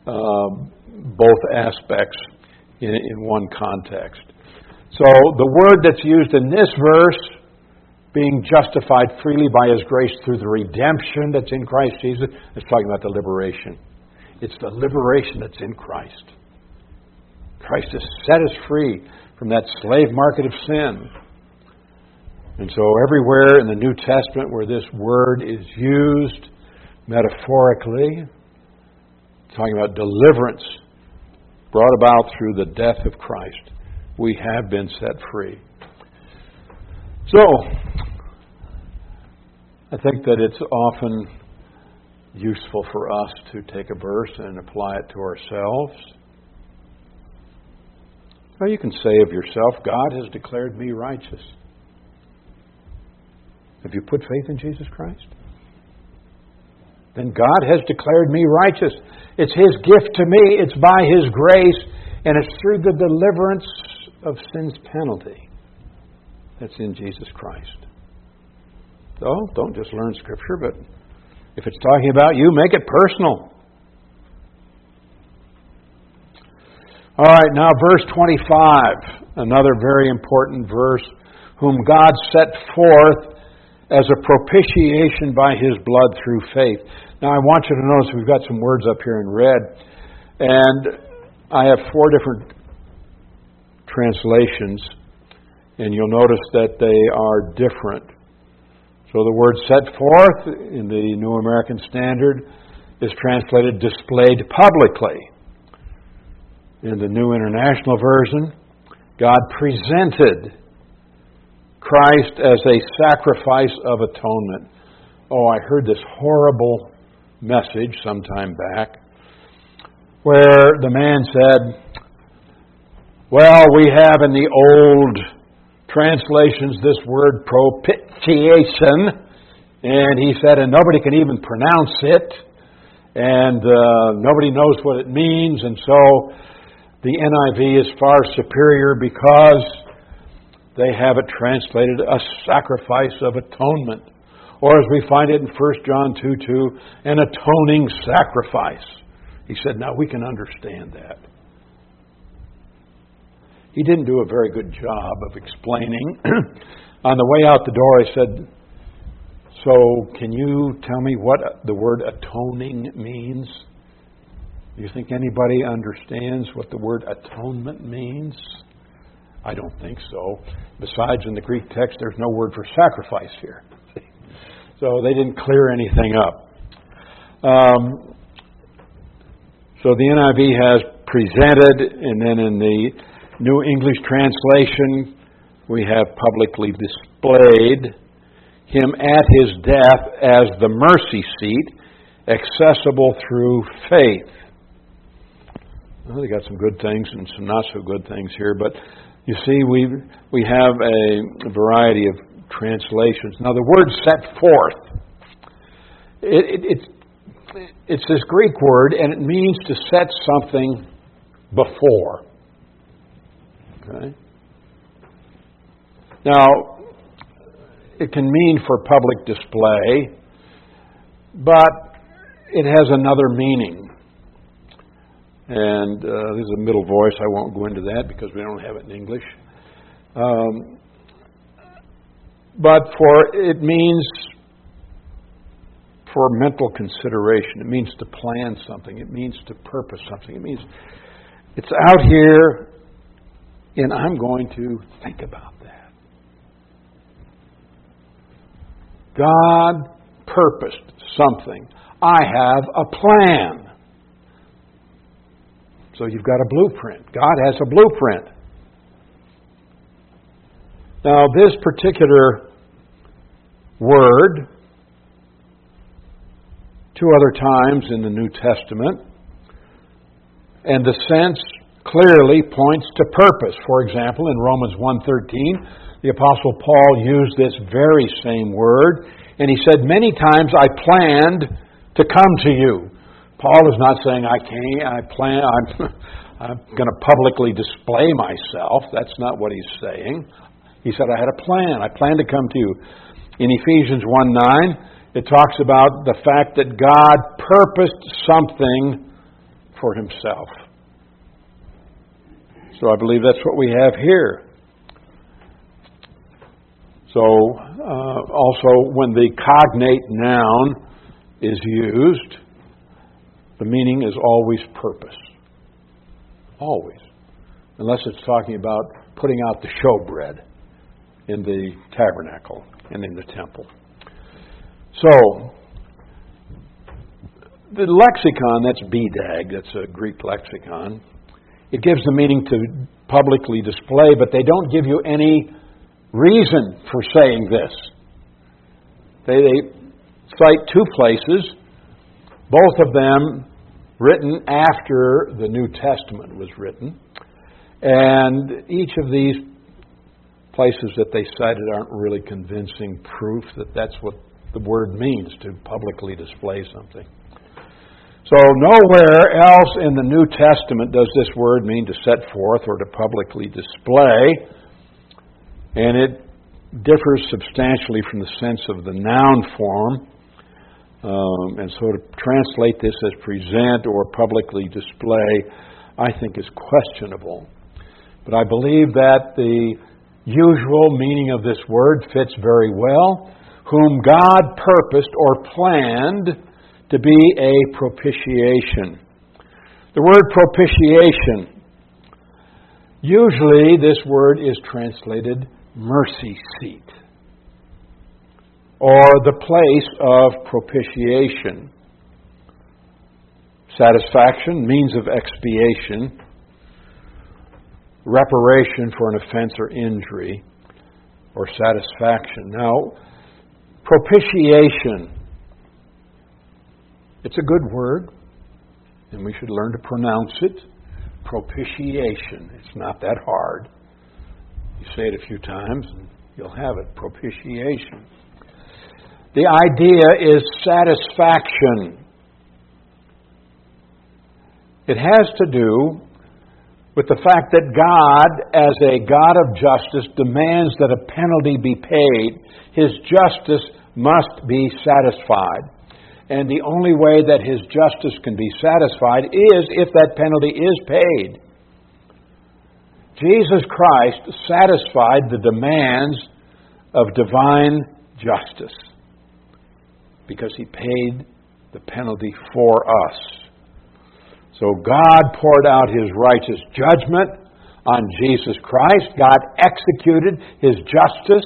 both aspects in one context. So the word that's used in this verse, being justified freely by His grace through the redemption that's in Christ Jesus, is talking about the liberation. It's the liberation that's in Christ. Christ has set us free from that slave market of sin. And so everywhere in the New Testament where this word is used metaphorically, talking about deliverance brought about through the death of Christ, we have been set free. So, I think that it's often useful for us to take a verse and apply it to ourselves. Well, you can say of yourself, God has declared me righteous. Have you put faith in Jesus Christ? Then God has declared me righteous. It's His gift to me. It's by His grace. And it's through the deliverance of sin's penalty that's in Jesus Christ. So, don't just learn Scripture, but if it's talking about you, make it personal. All right, now verse 25, another very important verse, whom God set forth as a propitiation by His blood through faith. Now I want you to notice we've got some words up here in red, and I have 4 different translations, and you'll notice that they are different. So the word set forth in the New American Standard is translated displayed publicly. In the New International Version, God presented Christ as a sacrifice of atonement. Oh, I heard this horrible message some time back where the man said, well, we have in the old translations this word propitiation, and he said, and nobody can even pronounce it, and nobody knows what it means, and so the NIV is far superior because they have it translated a sacrifice of atonement. Or as we find it in 1 John 2:2, an atoning sacrifice. He said, now we can understand that. He didn't do a very good job of explaining. On the way out the door, I said, so can you tell me what the word atoning means? Do you think anybody understands what the word atonement means? I don't think so. Besides, in the Greek text, there's no word for sacrifice here. So they didn't clear anything up. So the NIV has presented, and then in the New English Translation, we have publicly displayed Him at His death as the mercy seat, accessible through faith. Well, they got some good things and some not so good things here, but you see, we have a variety of translations. Now, the word "set forth," it's this Greek word, and it means to set something before. Okay. Now, it can mean for public display, but it has another meaning. And this is a middle voice. I won't go into that because we don't have it in English. But it means for mental consideration. It means to plan something. It means to purpose something. It means it's out here, and I'm going to think about that. God purposed something. I have a plan. So you've got a blueprint. God has a blueprint. Now, this particular word, 2 other times in the New Testament, and the sense clearly points to purpose. For example, in Romans 1:13, the Apostle Paul used this very same word, and he said, many times I planned to come to you. Paul is not saying I'm going to publicly display myself. That's not what he's saying. He said, I had a plan. I planned to come to you. In Ephesians 1:9, it talks about the fact that God purposed something for Himself. So I believe that's what we have here. So also when the cognate noun is used, the meaning is always purpose. Always. Unless it's talking about putting out the showbread in the tabernacle and in the temple. So, the lexicon, that's BDAG, that's a Greek lexicon, it gives the meaning to publicly display, but they don't give you any reason for saying this. cite two places, both of them written after the New Testament was written. And each of these places that they cited aren't really convincing proof that that's what the word means, to publicly display something. So nowhere else in the New Testament does this word mean to set forth or to publicly display. And it differs substantially from the sense of the noun form. And so to translate this as present or publicly display, I think is questionable. But I believe that the usual meaning of this word fits very well. Whom God purposed or planned to be a propitiation. The word propitiation, usually this word is translated mercy seat, or the place of propitiation. Satisfaction, means of expiation, reparation for an offense or injury, or satisfaction. Now, propitiation, it's a good word, and we should learn to pronounce it. Propitiation. It's not that hard. You say it a few times, and you'll have it. Propitiation. The idea is satisfaction. It has to do with the fact that God, as a God of justice, demands that a penalty be paid. His justice must be satisfied. And the only way that His justice can be satisfied is if that penalty is paid. Jesus Christ satisfied the demands of divine justice because He paid the penalty for us. So God poured out His righteous judgment on Jesus Christ. God executed His justice.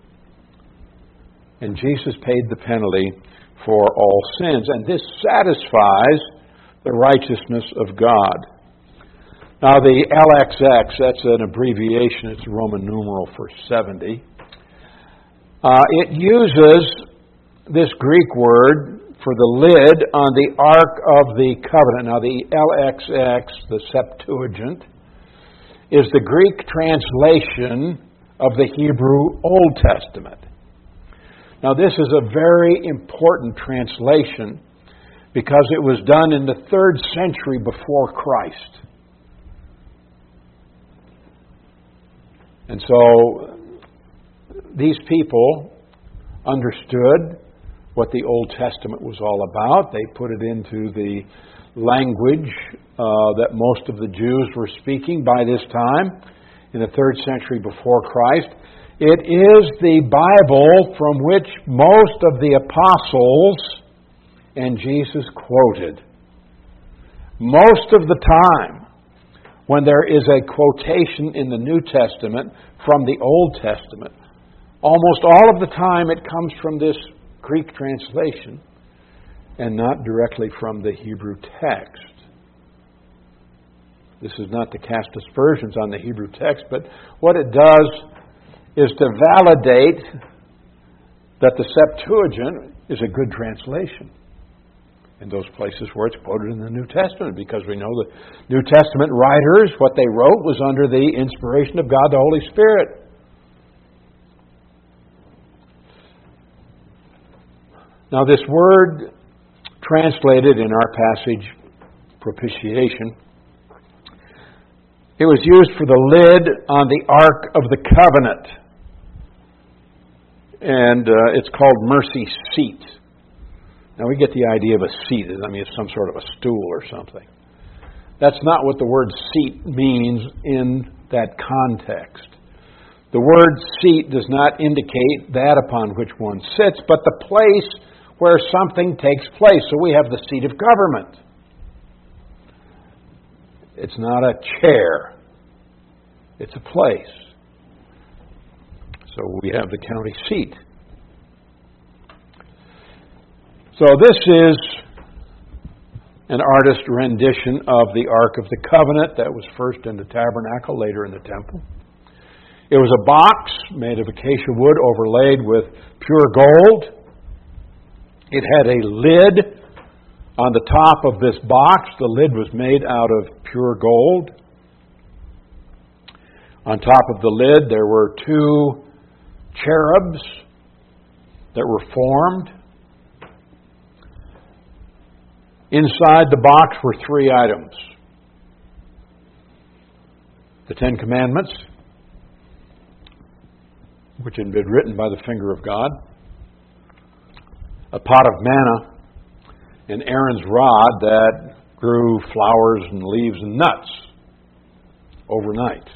And Jesus paid the penalty for all sins. And this satisfies the righteousness of God. Now the LXX, that's an abbreviation. It's a Roman numeral for 70. It uses this Greek word for the lid on the Ark of the Covenant. Now the LXX, the Septuagint, is the Greek translation of the Hebrew Old Testament. Now this is a very important translation because it was done in the 3rd century before Christ. And so these people understood what the Old Testament was all about. They put it into the language that most of the Jews were speaking by this time, in the 3rd century before Christ. It is the Bible from which most of the apostles and Jesus quoted. Most of the time, when there is a quotation in the New Testament from the Old Testament, almost all of the time it comes from this Greek translation and not directly from the Hebrew text. This is not to cast aspersions on the Hebrew text, but what it does is to validate that the Septuagint is a good translation in those places where it's quoted in the New Testament, because we know the New Testament writers, what they wrote was under the inspiration of God the Holy Spirit. Now this word translated in our passage, propitiation, it was used for the lid on the Ark of the Covenant. And it's called mercy seat. Now we get the idea of a seat. I mean, it's some sort of a stool or something. That's not what the word seat means in that context. The word seat does not indicate that upon which one sits, but the place where something takes place. So we have the seat of government. It's not a chair. It's a place. So we have the county seat. So this is an artist rendition of the Ark of the Covenant that was first in the tabernacle, later in the temple. It was a box made of acacia wood overlaid with pure gold. It had a lid on the top of this box. The lid was made out of pure gold. On top of the lid there were 2 cherubs that were formed. Inside the box were 3 items. The 10 Commandments, which had been written by the finger of God. A pot of manna, and Aaron's rod that grew flowers and leaves and nuts overnight.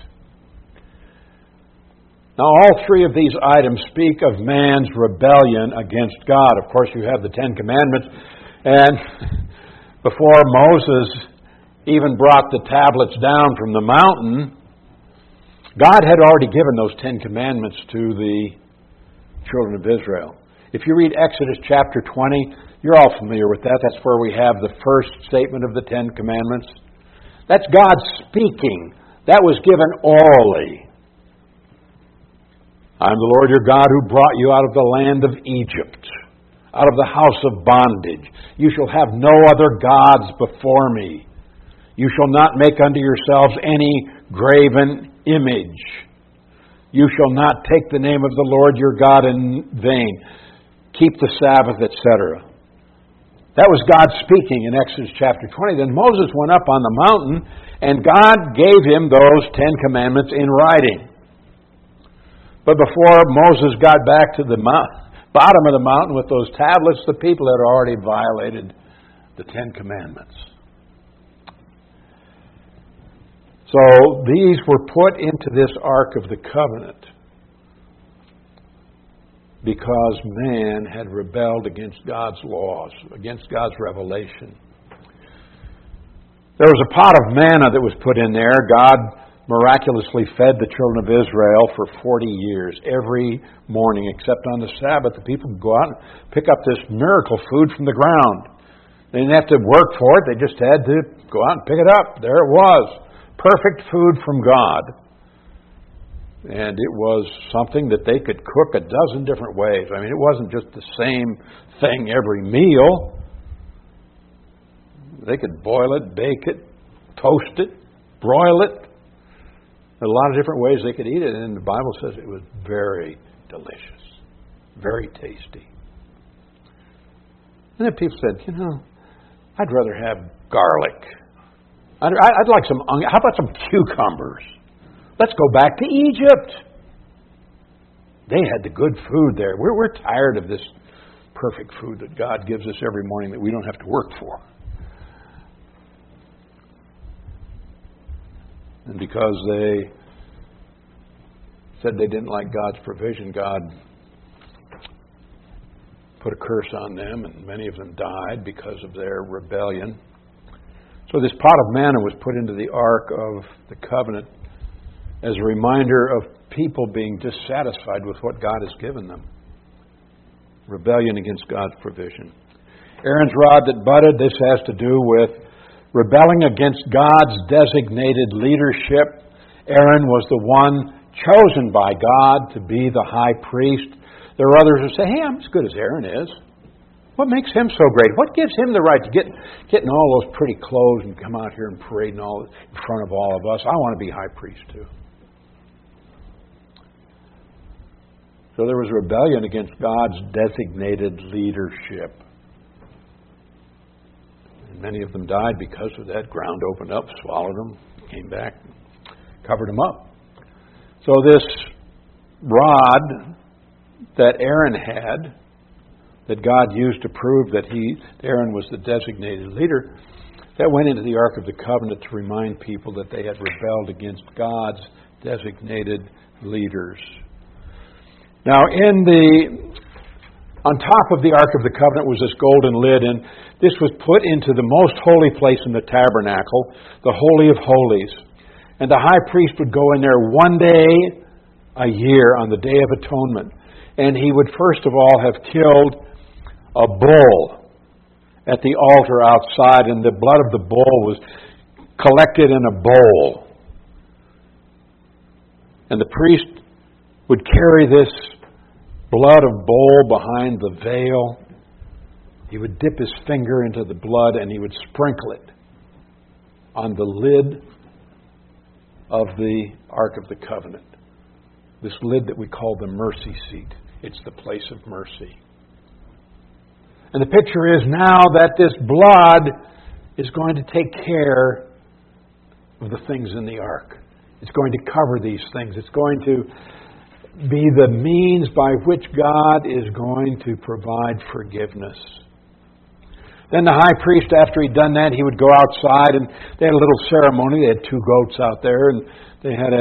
Now, all 3 of these items speak of man's rebellion against God. Of course, you have the 10 Commandments, and before Moses even brought the tablets down from the mountain, God had already given those 10 Commandments to the children of Israel. If you read Exodus chapter 20, you're all familiar with that. That's where we have the first statement of the 10 Commandments. That's God speaking. That was given orally. I'm the Lord your God who brought you out of the land of Egypt, out of the house of bondage. You shall have no other gods before me. You shall not make unto yourselves any graven image. You shall not take the name of the Lord your God in vain. Keep the Sabbath, etc. That was God speaking in Exodus chapter 20. Then Moses went up on the mountain, and God gave him those 10 Commandments in writing. But before Moses got back to the bottom of the mountain with those tablets, the people had already violated the 10 Commandments. So these were put into this Ark of the Covenant because man had rebelled against God's laws, against God's revelation. There was a pot of manna that was put in there. God miraculously fed the children of Israel for 40 years, every morning, except on the Sabbath. The people would go out and pick up this miracle food from the ground. They didn't have to work for it. They just had to go out and pick it up. There it was. Perfect food from God. And it was something that they could cook a dozen different ways. I mean, it wasn't just the same thing every meal. They could boil it, bake it, toast it, broil it. There are a lot of different ways they could eat it, and the Bible says it was very delicious, very tasty. And then people said, I'd rather have garlic. I'd like some onion. How about some cucumbers? Let's go back to Egypt. They had the good food there. We're tired of this perfect food that God gives us every morning that we don't have to work for. And because they said they didn't like God's provision, God put a curse on them, and many of them died because of their rebellion. So this pot of manna was put into the Ark of the Covenant as a reminder of people being dissatisfied with what God has given them. Rebellion against God's provision. Aaron's rod that budded, this has to do with rebelling against God's designated leadership. Aaron was the one chosen by God to be the high priest. There are others who say, hey, I'm as good as Aaron is. What makes him so great? What gives him the right to get in all those pretty clothes and come out here and parade in front of all of us? I want to be high priest too. So there was rebellion against God's designated leadership. And many of them died because of that. Ground opened up, swallowed them, came back, covered them up. So this rod that Aaron had, that God used to prove that Aaron was the designated leader, that went into the Ark of the Covenant to remind people that they had rebelled against God's designated leaders. Now, on top of the Ark of the Covenant was this golden lid, and this was put into the most holy place in the tabernacle, the Holy of Holies. And the high priest would go in there one day a year on the Day of Atonement. And he would first of all have killed a bull at the altar outside, and the blood of the bull was collected in a bowl. And the priest would carry this blood of bull behind the veil He would dip his finger into the blood and he would sprinkle it on the lid of the Ark of the Covenant. This lid that we call the mercy seat. It's the place of mercy. And the picture is now that this blood is going to take care of the things in the ark. It's going to cover these things. It's going to be the means by which God is going to provide forgiveness. Then the high priest, after he'd done that, he would go outside, and they had a little ceremony. They had 2 goats out there, and they had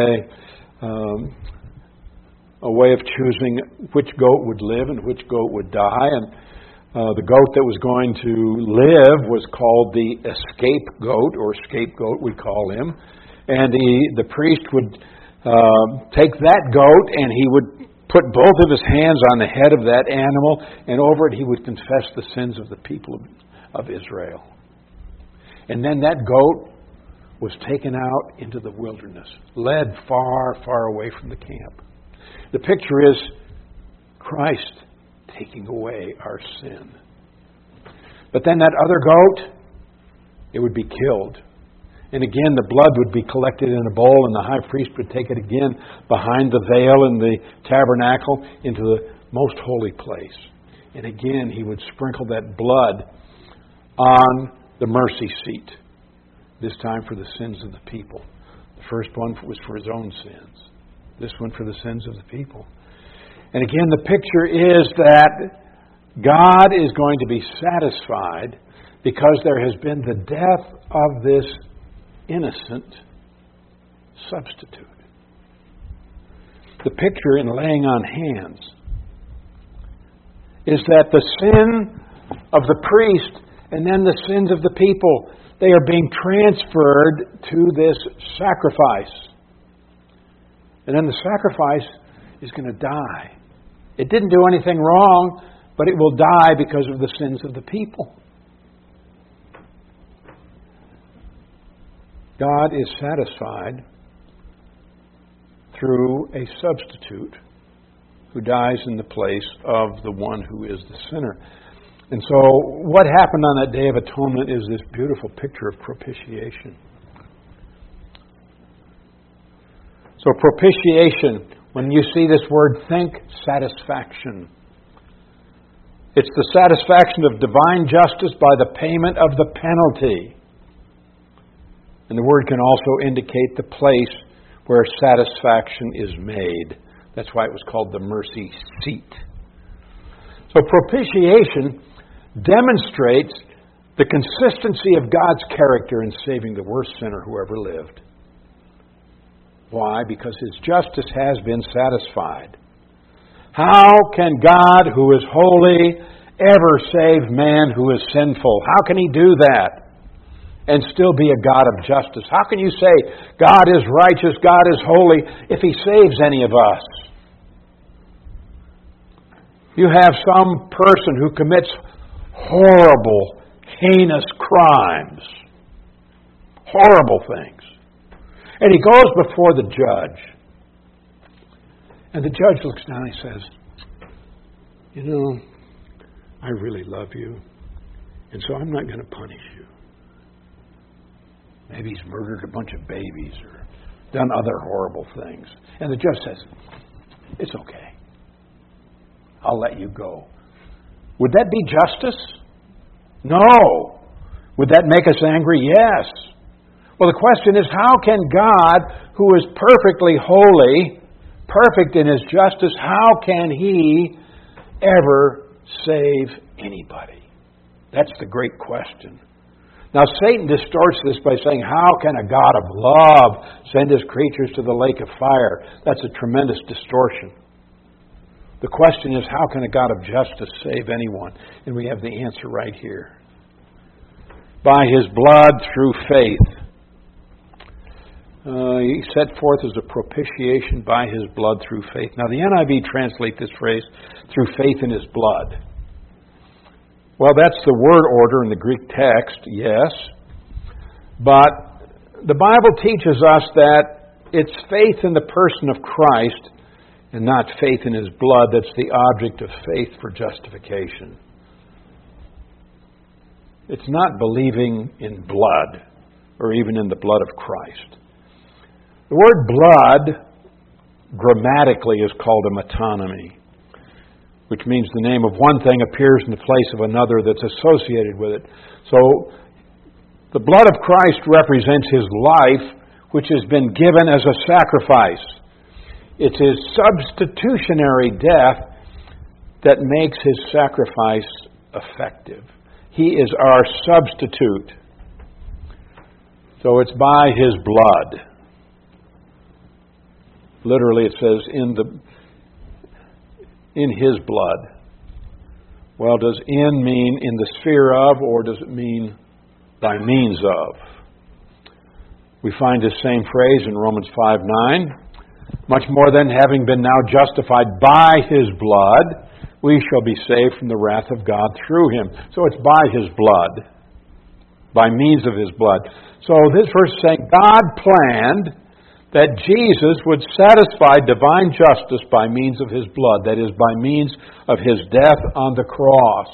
a way of choosing which goat would live and which goat would die. And the goat that was going to live was called the scapegoat, or scapegoat we call him. And the priest would take that goat, and he would put both of his hands on the head of that animal, and over it he would confess the sins of the people of Israel. And then that goat was taken out into the wilderness, led far, far away from the camp. The picture is Christ taking away our sin. But then that other goat, it would be killed. And again, the blood would be collected in a bowl, and the high priest would take it again behind the veil in the tabernacle into the most holy place. And again, he would sprinkle that blood on the mercy seat, this time for the sins of the people. The first one was for his own sins. This one for the sins of the people. And again, the picture is that God is going to be satisfied because there has been the death of this innocent substitute. The picture in laying on hands is that the sin of the priest and then the sins of the people, they are being transferred to this sacrifice. And then the sacrifice is going to die. It didn't do anything wrong, but it will die because of the sins of the people. God is satisfied through a substitute who dies in the place of the one who is the sinner. And so what happened on that Day of Atonement is this beautiful picture of propitiation. So propitiation, when you see this word, think satisfaction. It's the satisfaction of divine justice by the payment of the penalty. And the word can also indicate the place where satisfaction is made. That's why it was called the mercy seat. So propitiation demonstrates the consistency of God's character in saving the worst sinner who ever lived. Why? Because His justice has been satisfied. How can God, who is holy, ever save man who is sinful? How can He do that and still be a God of justice? How can you say God is righteous, God is holy, if He saves any of us? You have some person who commits horrible, heinous crimes. Horrible things. And he goes before the judge. And the judge looks down and he says, you know, I really love you, and so I'm not going to punish you. Maybe he's murdered a bunch of babies or done other horrible things. And the judge says, it's okay. I'll let you go. Would that be justice? No. Would that make us angry? Yes. Well, the question is, how can God, who is perfectly holy, perfect in His justice, how can He ever save anybody? That's the great question. Now, Satan distorts this by saying, how can a God of love send His creatures to the lake of fire? That's a tremendous distortion. The question is, how can a God of justice save anyone? And we have the answer right here. By His blood through faith. He set forth as a propitiation by His blood through faith. Now, the NIV translates this phrase, through faith in His blood. Well, that's the word order in the Greek text, yes. But the Bible teaches us that it's faith in the person of Christ and not faith in His blood that's the object of faith for justification. It's not believing in blood or even in the blood of Christ. The word blood grammatically is called a metonymy, which means the name of one thing appears in the place of another that's associated with it. So the blood of Christ represents His life, which has been given as a sacrifice. It's His substitutionary death that makes His sacrifice effective. He is our substitute. So it's by His blood. Literally it says in His blood. Well, does in mean in the sphere of, or does it mean by means of? We find this same phrase in Romans 5:9. Much more than having been now justified by His blood, we shall be saved from the wrath of God through Him. So it's by His blood, by means of His blood. So this verse is saying God planned that Jesus would satisfy divine justice by means of His blood, that is, by means of His death on the cross.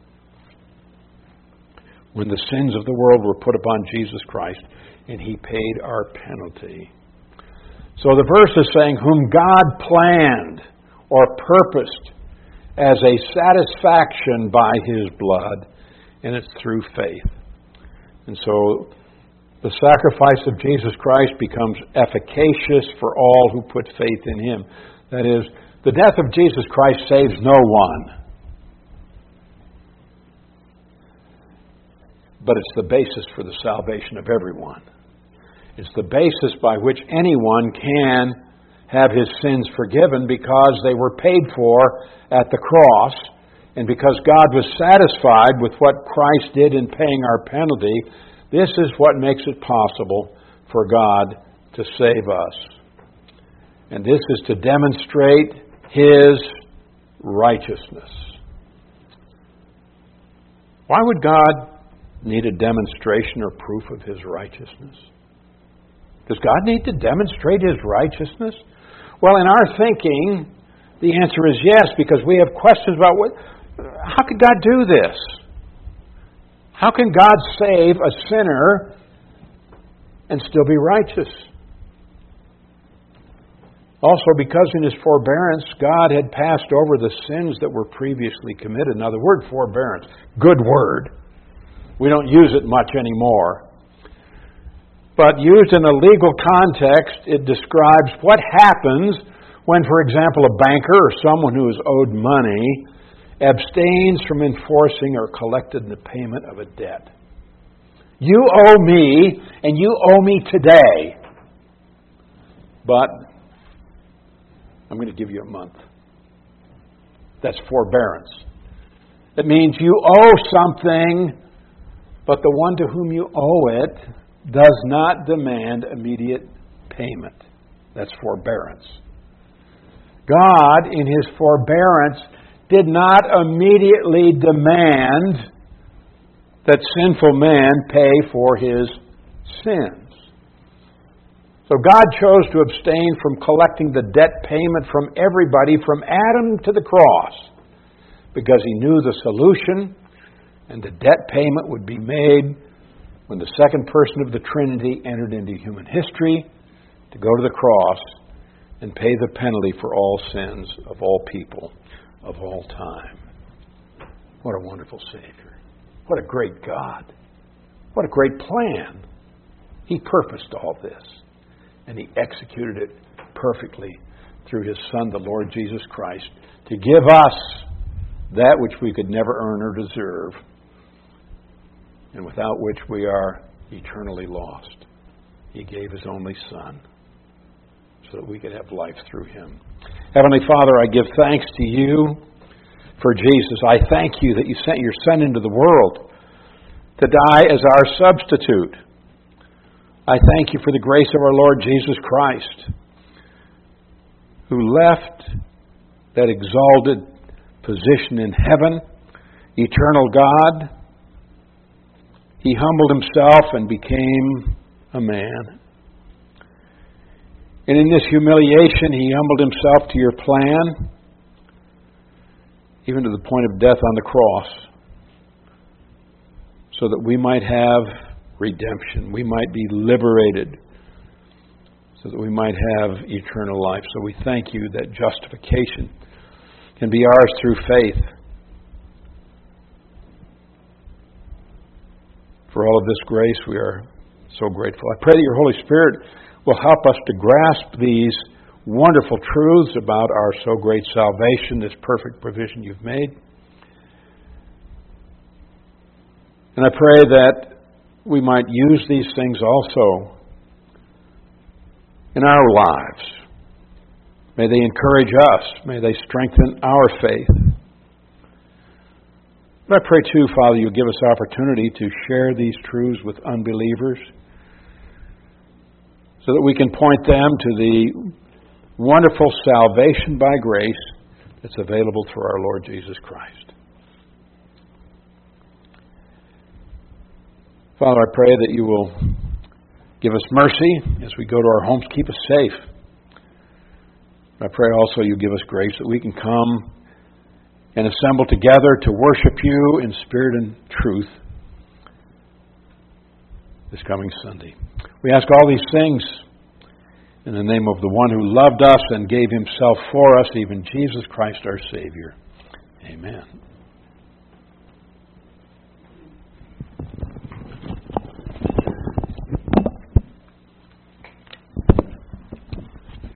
When the sins of the world were put upon Jesus Christ, and He paid our penalty. So the verse is saying, whom God planned or purposed as a satisfaction by His blood, and it's through faith. And so the sacrifice of Jesus Christ becomes efficacious for all who put faith in Him. That is, the death of Jesus Christ saves no one. But it's the basis for the salvation of everyone. It's the basis by which anyone can have his sins forgiven because they were paid for at the cross, and because God was satisfied with what Christ did in paying our penalty. This is what makes it possible for God to save us. And this is to demonstrate His righteousness. Why would God need a demonstration or proof of His righteousness? Does God need to demonstrate His righteousness? Well, in our thinking, the answer is yes, because we have questions about how could God do this? How can God save a sinner and still be righteous? Also, because in His forbearance, God had passed over the sins that were previously committed. Now, the word forbearance, good word. We don't use it much anymore. But used in a legal context, it describes what happens when, for example, a banker or someone who is owed money abstains from enforcing or collecting the payment of a debt. You owe me, and you owe me today. But I'm going to give you a month. That's forbearance. It means you owe something, but the one to whom you owe it does not demand immediate payment. That's forbearance. God, in His forbearance, did not immediately demand that sinful man pay for his sins. So God chose to abstain from collecting the debt payment from everybody from Adam to the cross, because He knew the solution, and the debt payment would be made when the second person of the Trinity entered into human history to go to the cross and pay the penalty for all sins of all people of all time. What a wonderful Savior. What a great God. What a great plan. He purposed all this, and He executed it perfectly through His Son, the Lord Jesus Christ, to give us that which we could never earn or deserve, and without which we are eternally lost. He gave His only Son so that we could have life through Him. Heavenly Father, I give thanks to You for Jesus. I thank You that You sent Your Son into the world to die as our substitute. I thank You for the grace of our Lord Jesus Christ, who left that exalted position in heaven, eternal God. He humbled Himself and became a man. And in this humiliation, He humbled Himself to Your plan, even to the point of death on the cross, so that we might have redemption, we might be liberated, so that we might have eternal life. So we thank you that justification can be ours through faith. For all of this grace, we are so grateful. I pray that your Holy Spirit will help us to grasp these wonderful truths about our so great salvation, this perfect provision you've made. And I pray that we might use these things also in our lives. May they encourage us. May they strengthen our faith. But I pray too, Father, you'll give us opportunity to share these truths with unbelievers so that we can point them to the wonderful salvation by grace that's available through our Lord Jesus Christ. Father, I pray that you will give us mercy as we go to our homes. Keep us safe. I pray also you give us grace that we can come and assemble together to worship you in spirit and truth this coming Sunday. We ask all these things in the name of the one who loved us and gave himself for us, even Jesus Christ our Savior. Amen.